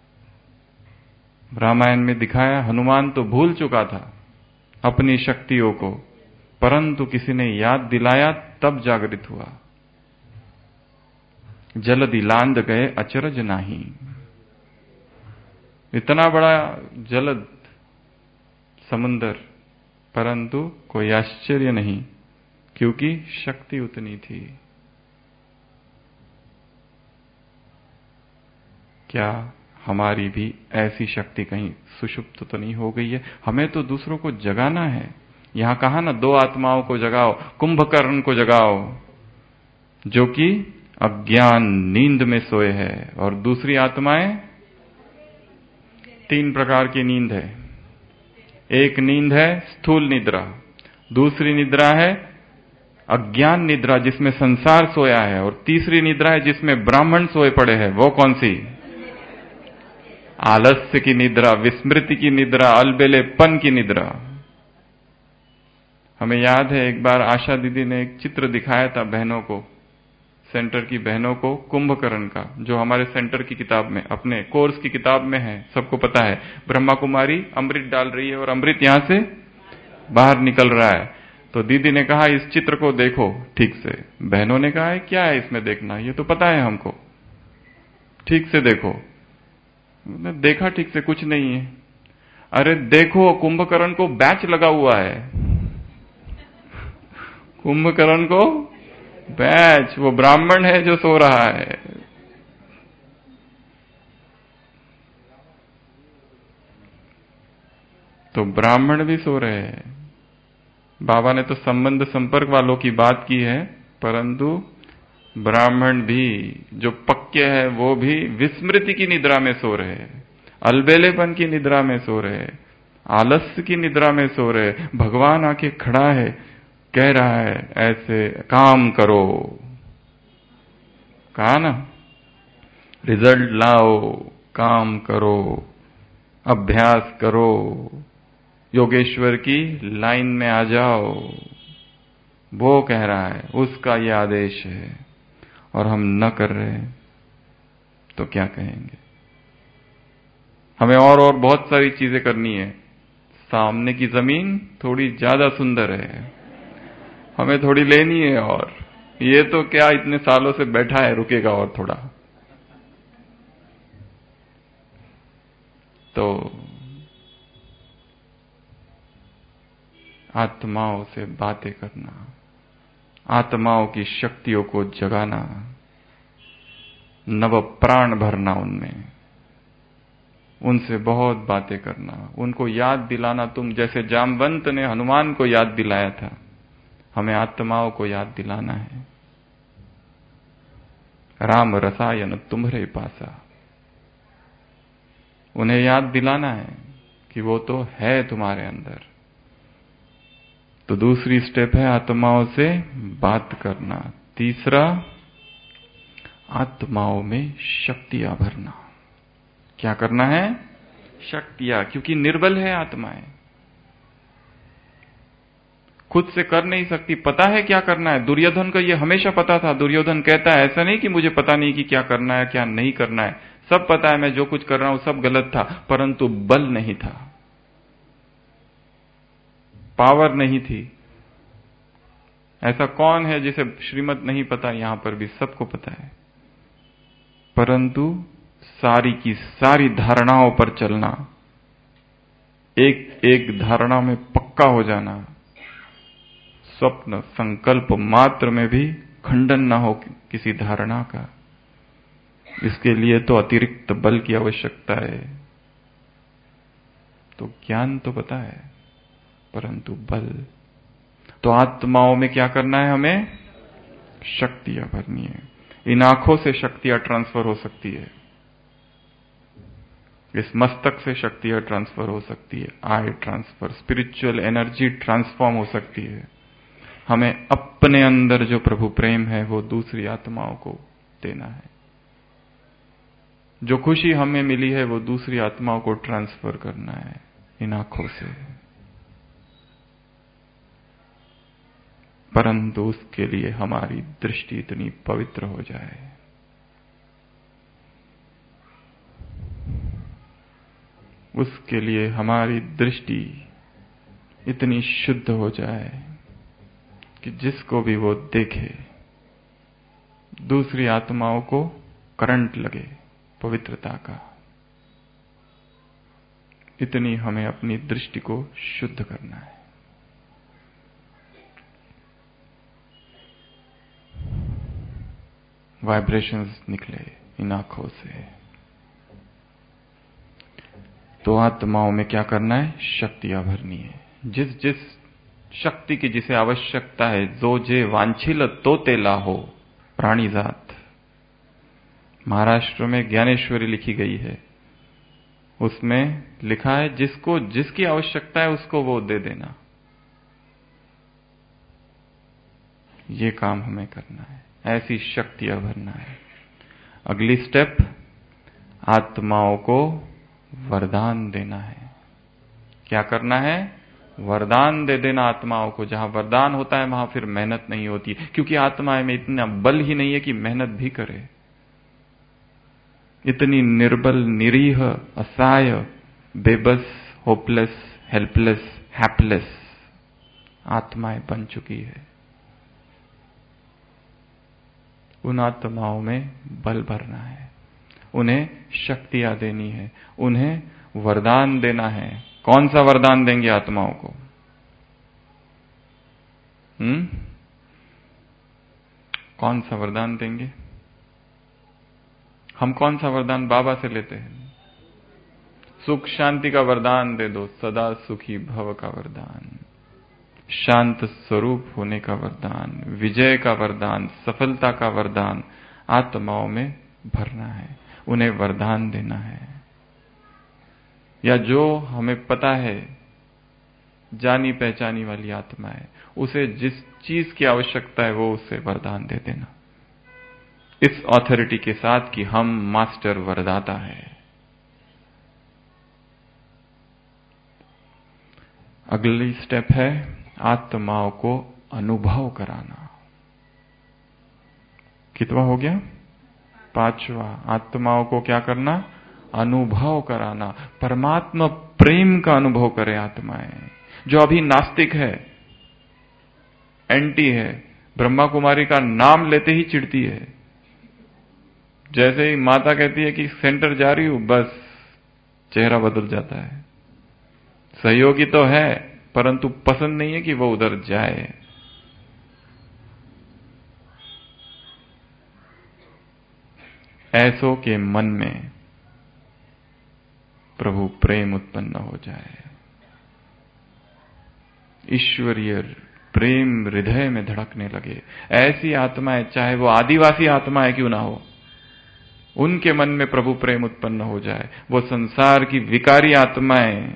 रामायण में दिखाया, हनुमान तो भूल चुका था अपनी शक्तियों को, परंतु किसी ने याद दिलाया तब जागृत हुआ। जलधि लांद गए अचरज नाही। इतना बड़ा जलद समुंदर, परंतु कोई आश्चर्य नहीं, क्योंकि शक्ति उतनी थी। क्या हमारी भी ऐसी शक्ति कहीं सुषुप्त तो नहीं हो गई है? हमें तो दूसरों को जगाना है। यहां कहा ना, दो आत्माओं को जगाओ, कुंभकर्ण को जगाओ जो कि अज्ञान नींद में सोए है, और दूसरी आत्माएं, तीन प्रकार की नींद है। एक नींद है स्थूल निद्रा, दूसरी निद्रा है अज्ञान निद्रा जिसमें संसार सोया है, और तीसरी निद्रा है जिसमें ब्राह्मण सोए पड़े हैं। वो कौन सी? आलस्य की निद्रा, विस्मृति की निद्रा, अलबेलेपन की निद्रा। हमें याद है एक बार आशा दीदी ने एक चित्र दिखाया था बहनों को, सेंटर की बहनों को, कुंभकर्ण का, जो हमारे सेंटर की किताब में, अपने कोर्स की किताब में है, सबको पता है। ब्रह्मा कुमारी अमृत डाल रही है और अमृत यहां से बाहर निकल रहा है। तो दीदी ने कहा इस चित्र को देखो ठीक से। बहनों ने कहा है क्या है इसमें देखना, ये तो पता है हमको, ठीक से देखो। देखा ठीक से, कुछ नहीं है। अरे देखो, कुंभकर्ण को बैच लगा हुआ है, कुंभकर्ण को बैच, वो ब्राह्मण है जो सो रहा है। तो ब्राह्मण भी सो रहे हैं। बाबा ने तो संबंध संपर्क वालों की बात की है, परंतु ब्राह्मण भी जो पक्के हैं वो भी विस्मृति की निद्रा में सो रहे हैं, अलबेलेपन की निद्रा में सो रहे हैं, आलस्य की निद्रा में सो रहे हैं। भगवान आके खड़ा है, कह रहा है ऐसे काम करो। कहा ना, रिजल्ट लाओ, काम करो, अभ्यास करो, योगेश्वर की लाइन में आ जाओ। वो कह रहा है, उसका ये आदेश है, और हम न कर रहे तो क्या कहेंगे? हमें और बहुत सारी चीजें करनी है। सामने की जमीन थोड़ी ज्यादा सुंदर है, हमें थोड़ी लेनी है, और ये तो क्या इतने सालों से बैठा है, रुकेगा और थोड़ा। तो आत्माओं से बातें करना, आत्माओं की शक्तियों को जगाना, नव प्राण भरना उनमें, उनसे बहुत बातें करना, उनको याद दिलाना। तुम जैसे जामवंत ने हनुमान को याद दिलाया था, हमें आत्माओं को याद दिलाना है। राम रसायन तुम्हारे पासा, उन्हें याद दिलाना है कि वो तो है तुम्हारे अंदर। तो दूसरी स्टेप है आत्माओं से बात करना। तीसरा, आत्माओं में शक्तियां भरना। क्या करना है? शक्तियां, क्योंकि निर्बल है आत्माएं, खुद से कर नहीं सकती। पता है क्या करना है, दुर्योधन को ये हमेशा पता था। दुर्योधन कहता है ऐसा नहीं कि मुझे पता नहीं कि क्या करना है क्या नहीं करना है, सब पता है, मैं जो कुछ कर रहा हूं सब गलत था, परंतु बल नहीं था, पावर नहीं थी। ऐसा कौन है जिसे श्रीमत नहीं पता? यहां पर भी सबको पता है, परंतु सारी की सारी धारणाओं पर चलना, एक एक धारणा में पक्का हो जाना, स्वप्न संकल्प मात्र में भी खंडन ना हो किसी धारणा का, इसके लिए तो अतिरिक्त बल की आवश्यकता है। तो ज्ञान तो पता है, परंतु बल। तो आत्माओं में क्या करना है? हमें शक्तियां भरनी है। इन आंखों से शक्तियां ट्रांसफर हो सकती है, इस मस्तक से शक्तियां ट्रांसफर हो सकती है, eye transfer, spiritual energy transform हो सकती है। हमें अपने अंदर जो प्रभु प्रेम है वो दूसरी आत्माओं को देना है। जो खुशी हमें मिली है वो दूसरी आत्माओं को ट्रांसफर करना है इन आंखों से। परंतु उसके लिए हमारी दृष्टि इतनी पवित्र हो जाए, उसके लिए हमारी दृष्टि इतनी शुद्ध हो जाए कि जिसको भी वो देखे दूसरी आत्माओं को करंट लगे पवित्रता का। इतनी हमें अपनी दृष्टि को शुद्ध करना है। वाइब्रेशंस निकले इन आंखों से। तो आत्माओं में क्या करना है? शक्तियां भरनी है। जिस जिस शक्ति की जिसे आवश्यकता है, जो जे वांछिल तो तेला हो प्राणी जात। महाराष्ट्र में ज्ञानेश्वरी लिखी गई है, उसमें लिखा है जिसको जिसकी आवश्यकता है उसको वो दे देना। ये काम हमें करना है, ऐसी शक्तियां भरना है। अगली स्टेप, आत्माओं को वरदान देना है। क्या करना है? वरदान दे देना आत्माओं को। जहां वरदान होता है वहां फिर मेहनत नहीं होती, क्योंकि आत्माएं में इतना बल ही नहीं है कि मेहनत भी करे। इतनी निर्बल, निरीह, असहाय, बेबस, होपलेस, हेल्पलेस, हैप्लेस आत्माएं बन चुकी है। उन आत्माओं में बल भरना है, उन्हें शक्तियां देनी है, उन्हें वरदान देना है। कौन सा वरदान देंगे आत्माओं को? कौन सा वरदान देंगे? हम कौन सा वरदान बाबा से लेते हैं? सुख शांति का वरदान दे दो, सदा सुखी भव का वरदान, शांत स्वरूप होने का वरदान, विजय का वरदान, सफलता का वरदान आत्माओं में भरना है, उन्हें वरदान देना है। या जो हमें पता है जानी पहचानी वाली आत्मा है, उसे जिस चीज की आवश्यकता है वो उसे वरदान दे देना, इस ऑथोरिटी के साथ कि हम मास्टर वरदाता है। अगली स्टेप है आत्माओं को अनुभव कराना। कितवा हो गया? पांचवा। आत्माओं को क्या करना? अनुभव कराना, परमात्मा प्रेम का अनुभव करे आत्माएं। जो अभी नास्तिक है, एंटी है, ब्रह्मा कुमारी का नाम लेते ही चिढ़ती है। जैसे ही माता कहती है कि सेंटर जा रही हूं, बस चेहरा बदल जाता है। सहयोगी तो है, परंतु पसंद नहीं है कि वो उधर जाए। ऐसों के मन में प्रभु प्रेम उत्पन्न हो जाए। ईश्वरीय प्रेम हृदय में धड़कने लगे। ऐसी आत्माएं, चाहे वो आदिवासी आत्माएं क्यों ना हो, उनके मन में प्रभु प्रेम उत्पन्न हो जाए। वो संसार की विकारी आत्माएं,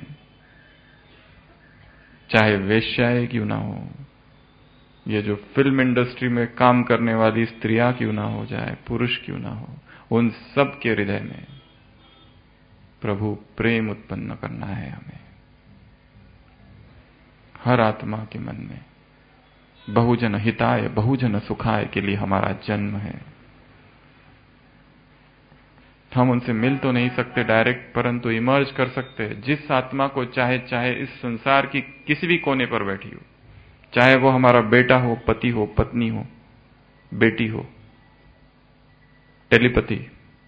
चाहे वेश्याएं क्यों ना हो, ये जो फिल्म इंडस्ट्री में काम करने वाली स्त्रियां क्यों ना हो जाए, पुरुष क्यों ना हो, उन सब के हृदय में प्रभु प्रेम उत्पन्न करना है हमें। हर आत्मा के मन में बहुजन हिताय बहुजन सुखाय के लिए हमारा जन्म है। हम उनसे मिल तो नहीं सकते डायरेक्ट, परंतु इमर्ज कर सकते हैं। जिस आत्मा को चाहे इस संसार की किसी भी कोने पर बैठी हो, चाहे वो हमारा बेटा हो, पति हो, पत्नी हो, बेटी हो, telepathy,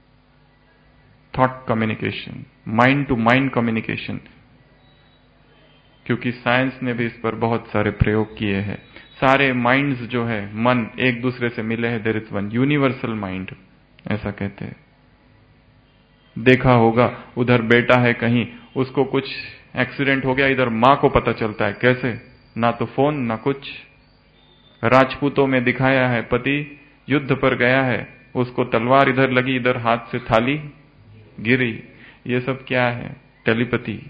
thought communication, mind to mind communication, क्योंकि साइंस ने भी इस पर बहुत सारे प्रयोग किए हैं। सारे माइंड्स जो है, मन एक दूसरे से मिले हैं, there is one universal mind, ऐसा कहते हैं। देखा होगा, उधर बेटा है कहीं, उसको कुछ एक्सीडेंट हो गया, इधर मां को पता चलता है। कैसे? ना तो फोन ना कुछ। राजपूतों में दिखाया है, पति युद्ध पर गया है, उसको तलवार इधर लगी, इधर हाथ से थाली गिरी। ये सब क्या है? टेलीपैथी।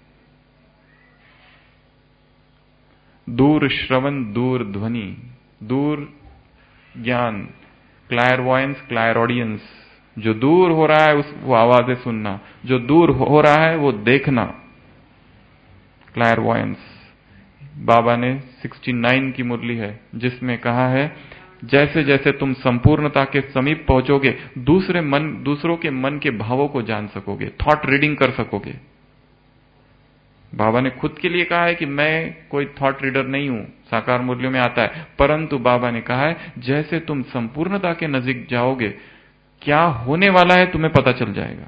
दूर श्रवण, दूर ध्वनि, दूर ज्ञान, क्लायरवॉयंस, क्लायरऑडियंस। जो दूर हो रहा है वो आवाजें सुनना, जो दूर हो रहा है वो देखना, क्लायरवॉयंस। बाबा ने 69 की मुरली है जिसमें कहा है, जैसे जैसे तुम संपूर्णता के समीप पहुंचोगे, दूसरों के मन के भावों को जान सकोगे, थॉट रीडिंग कर सकोगे। बाबा ने खुद के लिए कहा है कि मैं कोई थॉट रीडर नहीं हूं, साकार मुरलियों में आता है, परंतु बाबा ने कहा है जैसे तुम संपूर्णता के नजीक जाओगे, क्या होने वाला है तुम्हें पता चल जाएगा।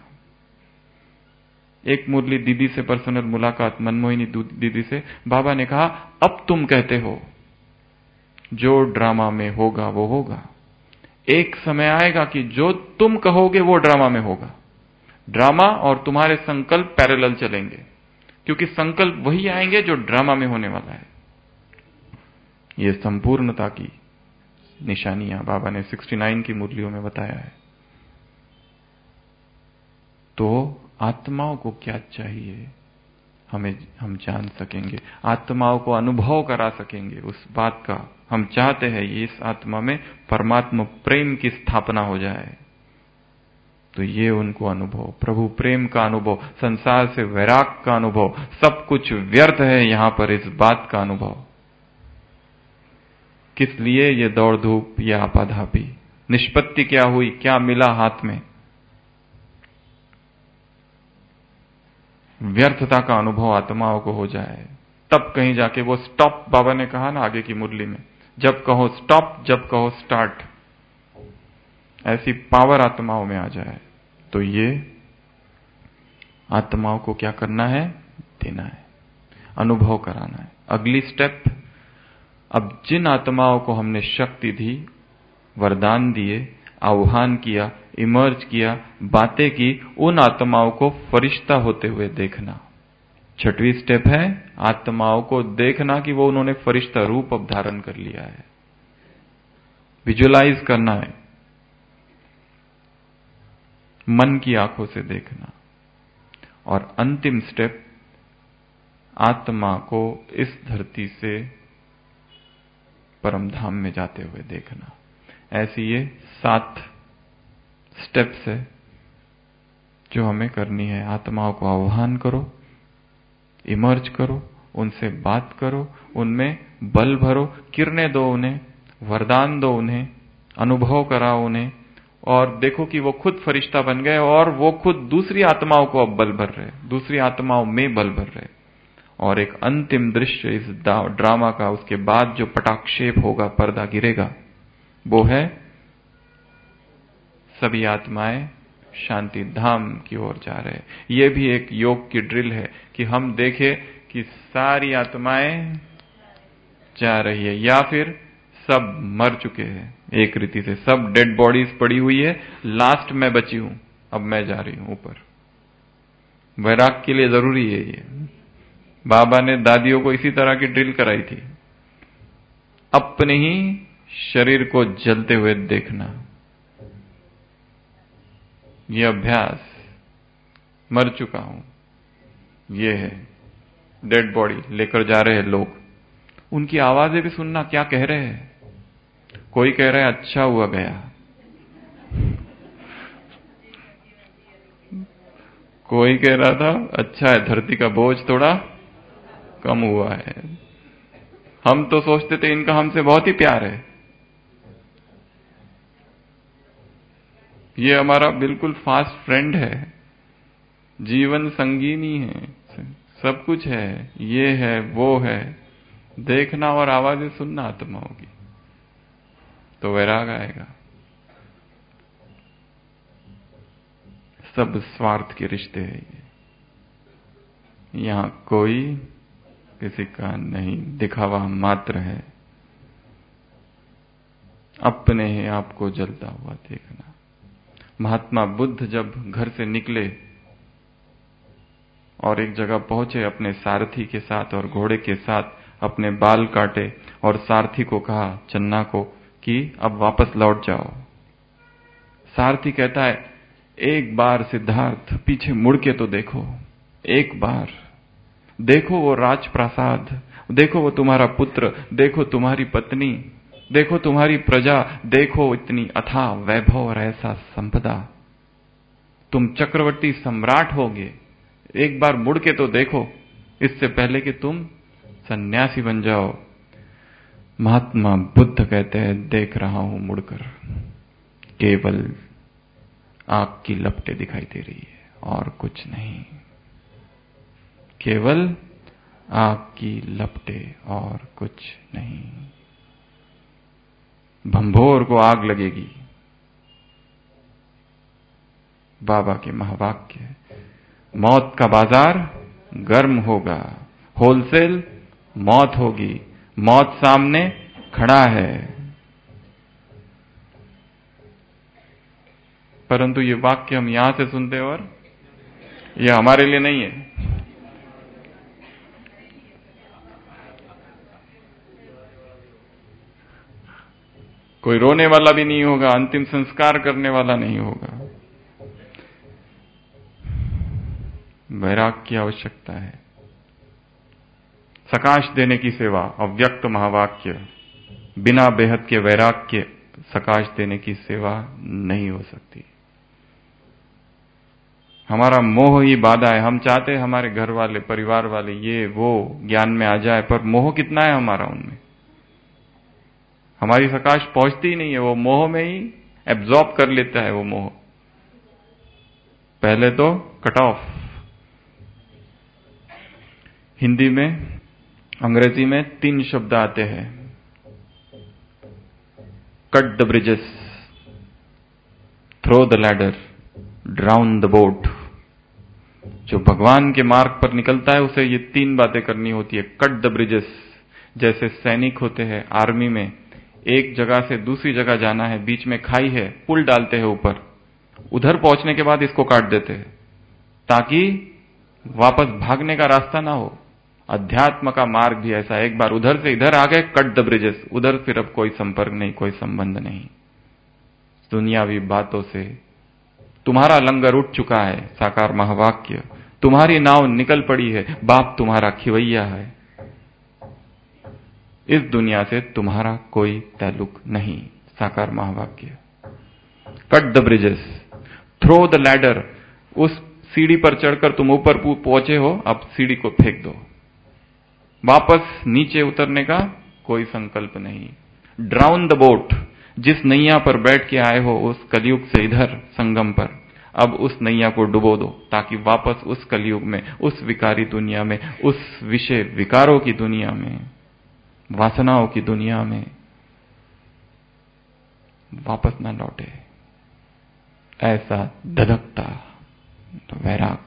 एक मुरली दीदी से पर्सनल मुलाकात, मनमोहिनी दीदी से, बाबा ने कहा अब तुम कहते हो जो ड्रामा में होगा वो होगा। एक समय आएगा कि जो तुम कहोगे वो ड्रामा में होगा। ड्रामा और तुम्हारे संकल्प पैरेलल चलेंगे, क्योंकि संकल्प वही आएंगे जो ड्रामा में होने वाला है। ये संपूर्णता की निशानियां बाबा ने 69 की मुरलियों में बताया है। तो आत्माओं को क्या चाहिए, हम जान सकेंगे, आत्माओं को अनुभव करा सकेंगे उस बात का। हम चाहते हैं ये इस आत्मा में परमात्मा प्रेम की स्थापना हो जाए, तो ये उनको अनुभव, प्रभु प्रेम का अनुभव, संसार से वैराग का अनुभव, सब कुछ व्यर्थ है यहां पर, इस बात का अनुभव। किस लिए ये दौड़ धूप, ये आपाधापी? निष्पत्ति क्या हुई, क्या मिला हाथ में? व्यर्थता का अनुभव आत्माओं को हो जाए, तब कहीं जाके वो स्टॉप, बाबा ने कहा ना आगे की मुरली में, जब कहो स्टॉप, जब कहो स्टार्ट, ऐसी पावर आत्माओं में आ जाए। तो ये आत्माओं को क्या करना है? देना है, अनुभव कराना है। अगली स्टेप, अब जिन आत्माओं को हमने शक्ति दी, वरदान दिए, आह्वान किया, इमर्ज किया, बातें की, उन आत्माओं को फरिश्ता होते हुए देखना। छठवीं स्टेप है आत्माओं को देखना कि वो उन्होंने फरिश्ता रूप अब धारण कर लिया है, विजुअलाइज करना है, मन की आंखों से देखना। और अंतिम स्टेप, आत्मा को इस धरती से परमधाम में जाते हुए देखना। ऐसी ये 7 स्टेप्स है जो हमें करनी है। आत्माओं को आह्वान करो, इमर्ज करो, उनसे बात करो, उनमें बल भरो, किरणें दो उन्हें, वरदान दो उन्हें, अनुभव कराओ उन्हें, और देखो कि वो खुद फरिश्ता बन गए और वो खुद दूसरी आत्माओं को अब बल भर रहे, दूसरी आत्माओं में बल भर रहे। और एक अंतिम दृश्य इस ड्रामा का, उसके बाद जो पटाक्षेप होगा, पर्दा गिरेगा, वो है सभी आत्माएं शांति धाम की ओर जा रहे हैं। ये भी एक योग की ड्रिल है कि हम देखें कि सारी आत्माएं जा रही है या फिर सब मर चुके हैं। एक रीति से सब डेड बॉडीज पड़ी हुई है, लास्ट में बची हूं, अब मैं जा रही हूं ऊपर। वैराग के लिए जरूरी है ये। बाबा ने दादियों को इसी तरह की ड्रिल कराई थी, अपने ही शरीर को जलते हुए देखना। ये अभ्यास, मर चुका हूं, ये है डेड बॉडी लेकर जा रहे हैं लोग, उनकी आवाजें भी सुनना, क्या कह रहे हैं। कोई कह रहा है अच्छा हुआ गया, कोई कह रहा था अच्छा है धरती का बोझ थोड़ा कम हुआ है। हम तो सोचते थे इनका हमसे बहुत ही प्यार है, ये हमारा बिल्कुल फास्ट फ्रेंड है, जीवन संगीनी है, सब कुछ है, ये है वो है। देखना और आवाजें सुनना आत्मा होगी तो वैराग आएगा। सब स्वार्थ के रिश्ते हैं ये, यहां कोई किसी का नहीं, दिखावा मात्र है। अपने ही आपको जलता हुआ देखना। महात्मा बुद्ध जब घर से निकले और एक जगह पहुंचे अपने सारथी के साथ और घोड़े के साथ, अपने बाल काटे और सारथी को कहा, चन्ना को, कि अब वापस लौट जाओ। सारथी कहता है, एक बार सिद्धार्थ पीछे मुड़ के तो देखो, एक बार देखो वो राजप्रासाद, देखो वो तुम्हारा पुत्र, देखो तुम्हारी पत्नी, देखो तुम्हारी प्रजा, देखो इतनी अथाह वैभव और ऐसा संपदा, तुम चक्रवर्ती सम्राट होगे। एक बार मुड़ के तो देखो, इससे पहले कि तुम सन्यासी बन जाओ। महात्मा बुद्ध कहते हैं, देख रहा हूं मुड़कर, केवल आग की लपटें दिखाई दे रही है और कुछ नहीं, केवल आग की लपटें और कुछ नहीं। भंभोर को आग लगेगी, बाबा के महावाक्य, मौत का बाजार गर्म होगा, होलसेल मौत होगी, मौत सामने खड़ा है। परंतु ये वाक्य हम यहां से सुनते हैं और ये हमारे लिए नहीं है। कोई रोने वाला भी नहीं होगा, अंतिम संस्कार करने वाला नहीं होगा। वैराग की आवश्यकता है, सकाश देने की सेवा, अव्यक्त महावाक्य, बिना बेहद के वैराग के सकाश देने की सेवा नहीं हो सकती। हमारा मोह ही बाधा है। हम चाहते हैं हमारे घर वाले, परिवार वाले, ये वो ज्ञान में आ जाए, पर मोह कितना है हमारा उनमें, हमारी सकाश पहुंचती ही नहीं है। वो मोह में ही एब्जॉर्ब कर लेता है वो मोह। पहले तो कट ऑफ। हिंदी में, अंग्रेजी में 3 शब्द आते हैं, cut the bridges, throw the ladder, drown the boat. जो भगवान के मार्ग पर निकलता है उसे ये 3 बातें करनी होती है। कट द ब्रिजेस, जैसे सैनिक होते हैं आर्मी में, एक जगह से दूसरी जगह जाना है, बीच में खाई है, पुल डालते हैं ऊपर, उधर पहुंचने के बाद इसको काट देते हैं ताकि वापस भागने का रास्ता ना हो। अध्यात्म का मार्ग भी ऐसा, एक बार उधर से इधर आ गए, कट द ब्रिजेस, उधर फिर अब कोई संपर्क नहीं, कोई संबंध नहीं। दुनियावी बातों से तुम्हारा लंगर उठ चुका है, साकार महावाक्य, तुम्हारी नाव निकल पड़ी है, बाप तुम्हारा खिवैया है, इस दुनिया से तुम्हारा कोई ताल्लुक नहीं, साकार महावाक्य। Cut the bridges, throw the ladder, उस सीढ़ी पर चढ़कर तुम ऊपर पहुंचे हो, अब सीढ़ी को फेंक दो, वापस नीचे उतरने का कोई संकल्प नहीं। ड्राउन द बोट, जिस नैया पर बैठ के आए हो उस कलयुग से इधर संगम पर, अब उस नैया को डुबो दो ताकि वापस उस कलयुग में, उस विकारी दुनिया में, उस विषय विकारों की दुनिया में, वासनाओं की दुनिया में वापस ना लौटे। ऐसा धधकता तो वैराग,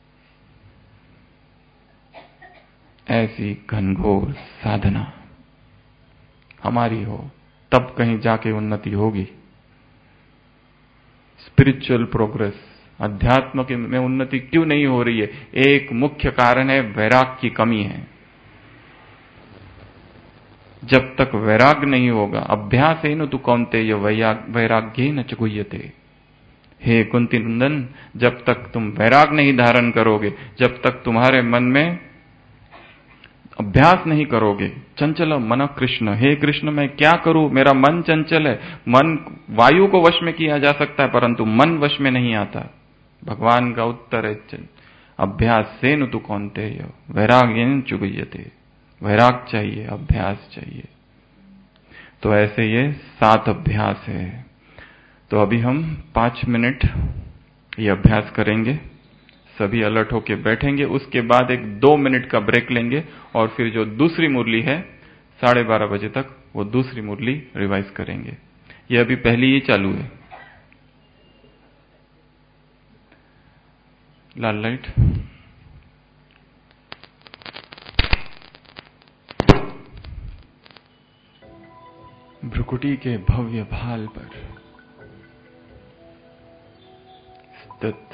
ऐसी घनघोर साधना हमारी हो, तब कहीं जाके उन्नति होगी। स्पिरिचुअल प्रोग्रेस, अध्यात्म में उन्नति क्यों नहीं हो रही है? एक मुख्य कारण है वैराग की कमी है। जब तक वैराग नहीं होगा, अभ्यास है न तू कौन्तेय वैराग्य न च गुह्यते। हे कुंती नंदन, जब तक तुम वैराग नहीं धारण करोगे, जब तक तुम्हारे मन में अभ्यास नहीं करोगे, चंचल मन कृष्ण, हे कृष्ण मैं क्या करूं, मेरा मन चंचल है। मन वायु को वश में किया जा सकता है परंतु मन वश में नहीं आता। भगवान का उत्तर है अभ्यास से न तू कौन्तेय वैराग्येन च गुह्यते। वैराग चाहिए, अभ्यास चाहिए। तो ऐसे ये 7 अभ्यास है। तो अभी हम 5 मिनट ये अभ्यास करेंगे, सभी अलर्ट होके बैठेंगे। उसके बाद एक 2 मिनट का ब्रेक लेंगे और फिर जो दूसरी मुरली है 12:30 बजे तक वो दूसरी मुरली रिवाइज करेंगे। ये अभी पहली ही चालू है। लाल लाइट। भ्रुकुटी के भव्य भाल पर स्थित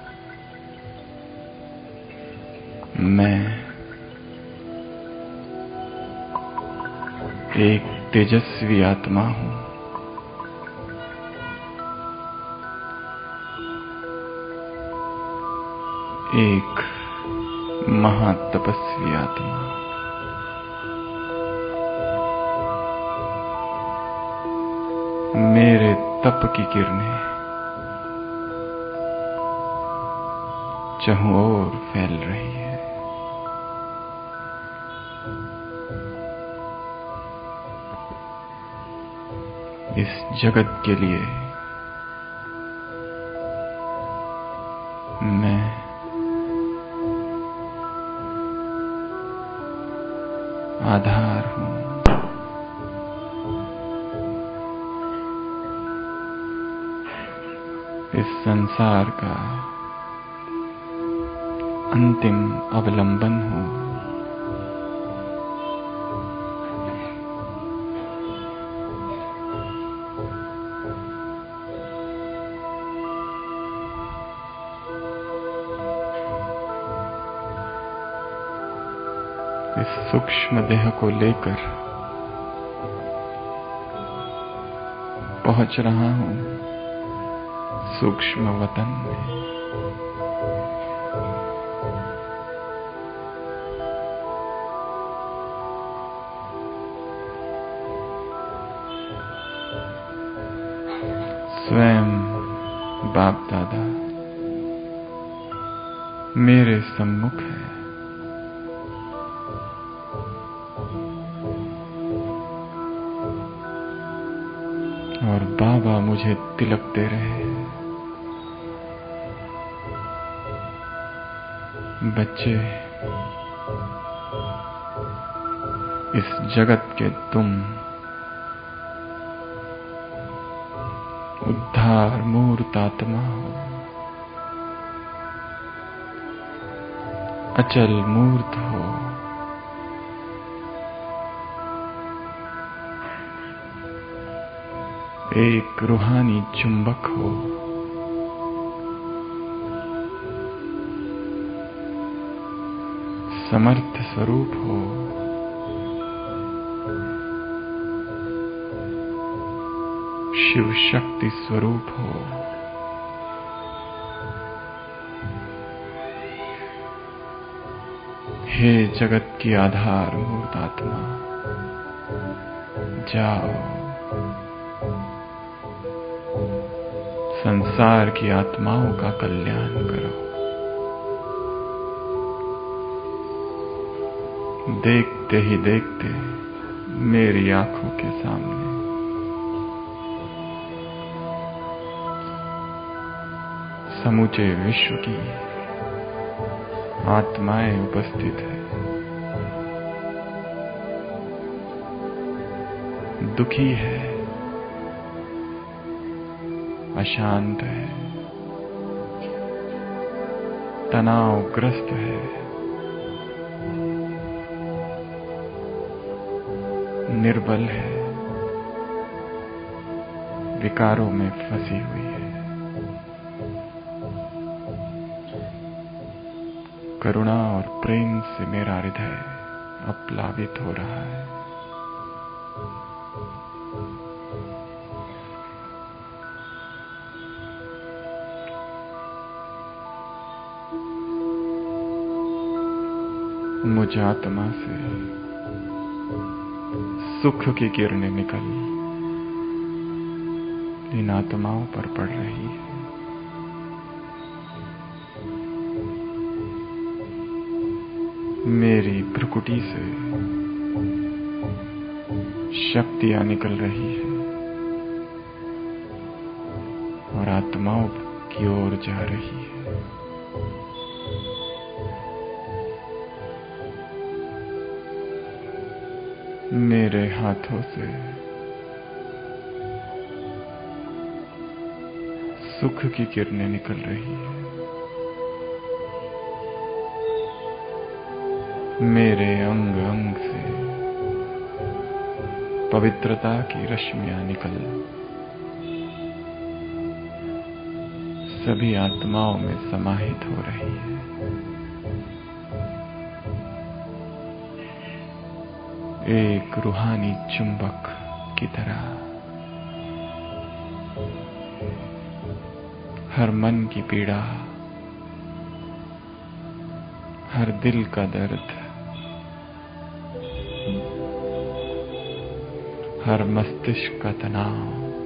मैं एक तेजस्वी आत्मा हूं। एक महातपस्वी आत्मा। मेरे तप की किरणें चारों ओर फैल रही है। इस जगत के लिए मैं आधार हूं। इस संसार का अंतिम अवलंबन हूं। इस सूक्ष्म देह को लेकर पहुंच रहा हूं सूक्ष्म वतन में। स्वयं बाप दादा मेरे सम्मुख है। और बाबा मुझे तिलक दे रहे हैं। बच्चे, इस जगत के तुम उद्धार मूर्त आत्मा हो, अचल मूर्त हो। एक रूहानी चुंबक हो। समर्थ स्वरूप हो। शिव शक्ति स्वरूप हो। हे जगत की आधार मूर्त आत्मा, जाओ संसार की आत्माओं का कल्याण करो। देखते ही देखते मेरी आंखों के सामने समूचे विश्व की आत्माएं उपस्थित है। दुखी है, अशांत है, तनावग्रस्त है, निर्बल है, विकारों में फंसी हुई है। करुणा और प्रेम से मेरा हृदय अप्लावित हो रहा है। मुझ आत्मा से सुख की किरणें निकल इन आत्माओं पर पड़ रही है। मेरी भ्रुकुटी से शक्तियां निकल रही है और आत्माओं की ओर जा रही है। मेरे हाथों से सुख की किरणें निकल रही है। मेरे अंग अंग से पवित्रता की रश्मियां निकल सभी आत्माओं में समाहित हो रही है। एक रूहानी चुंबक की तरह हर मन की पीड़ा, हर दिल का दर्द, हर मस्तिष्क का तनाव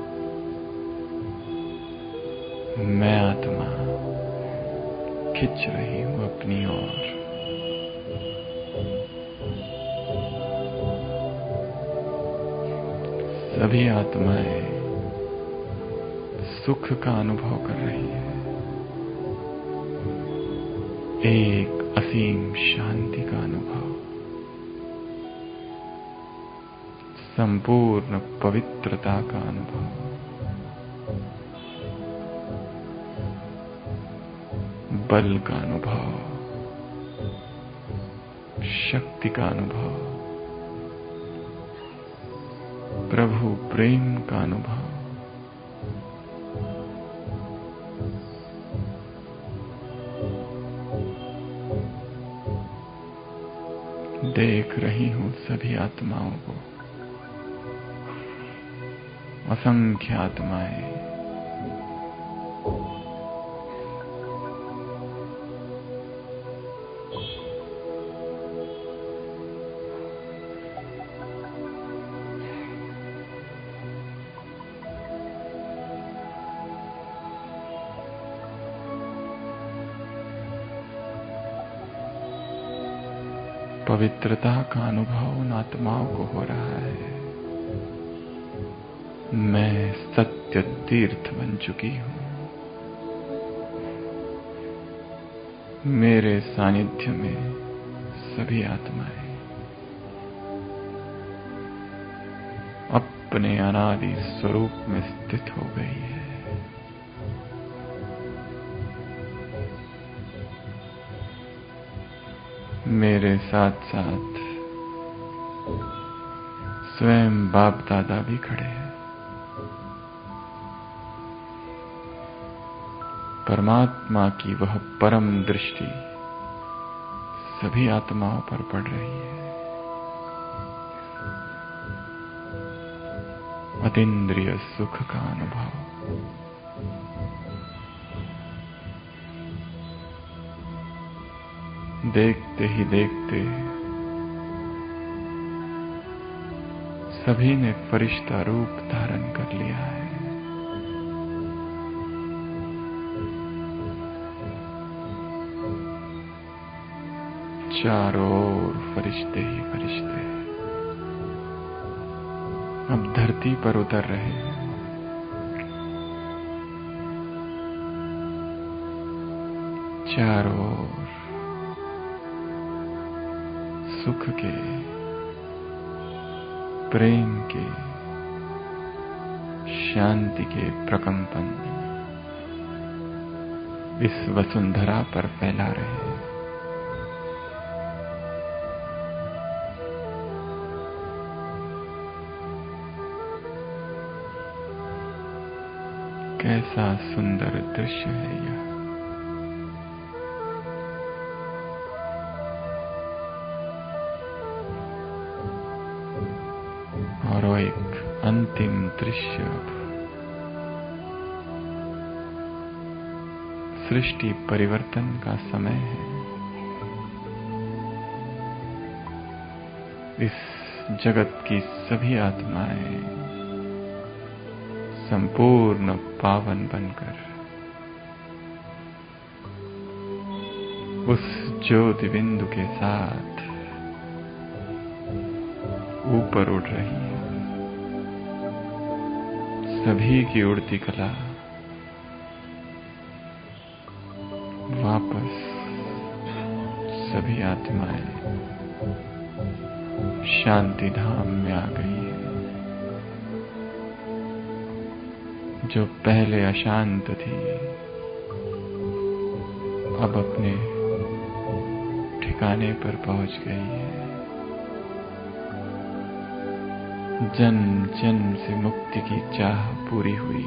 मैं आत्मा खिंच रही हूं अपनी ओर। सभी आत्माएं सुख का अनुभव कर रही है। एक असीम शांति का अनुभव, संपूर्ण पवित्रता का अनुभव, बल का अनुभव, शक्ति का अनुभव, प्रभु प्रेम का अनुभव। देख रही हूं सभी आत्माओं को, असंख्य आत्माएं पवित्रता का अनुभव उन आत्माओं को हो रहा है। मैं सत्य तीर्थ बन चुकी हूं। मेरे सानिध्य में सभी आत्माएं अपने अनादि स्वरूप में स्थित हो गई है। मेरे साथ साथ स्वयं बाप दादा भी खड़े हैं। परमात्मा की वह परम दृष्टि सभी आत्माओं पर पड़ रही है। अतीन्द्रिय सुख का अनुभव, देखते ही देखते सभी ने फरिश्ता रूप धारण कर लिया है। चारों ओर फरिश्ते ही फरिश्ते अब धरती पर उतर रहे हैं। चारों ओर सुख के, प्रेम के, शांति के प्रकंपन इस वसुंधरा पर फैला रहे हैं। कैसा सुंदर दृश्य है यह। और वो एक अंतिम दृश्य, सृष्टि परिवर्तन का समय है। इस जगत की सभी आत्माएं संपूर्ण पावन बनकर उस ज्योति बिंदु के साथ ऊपर उड़ रही है। सभी की उड़ती कला वापस सभी आत्माएं शांति धाम में आ गई है। जो पहले अशांत थी अब अपने ठिकाने पर पहुंच गई है। जन्म जन्म से मुक्ति की चाह पूरी हुई।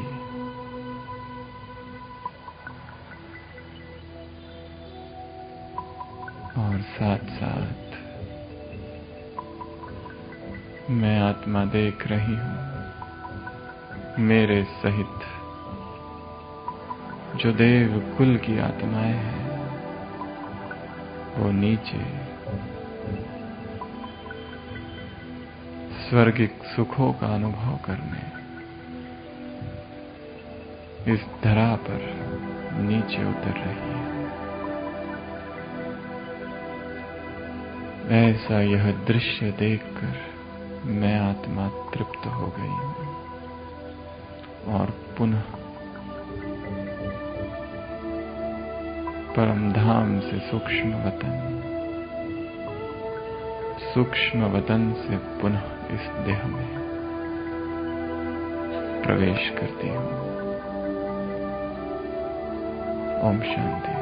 और साथ साथ मैं आत्मा देख रही हूं, मेरे सहित जो देव कुल की आत्माएं हैं वो नीचे स्वर्गिक सुखों का अनुभव करने इस धरा पर नीचे उतर रही है। ऐसा यह दृश्य देखकर मैं आत्मा तृप्त हो गई हूं और पुनः परमधाम से सूक्ष्म वतन से पुनः इस देह में प्रवेश करती हूं। ओम शांति।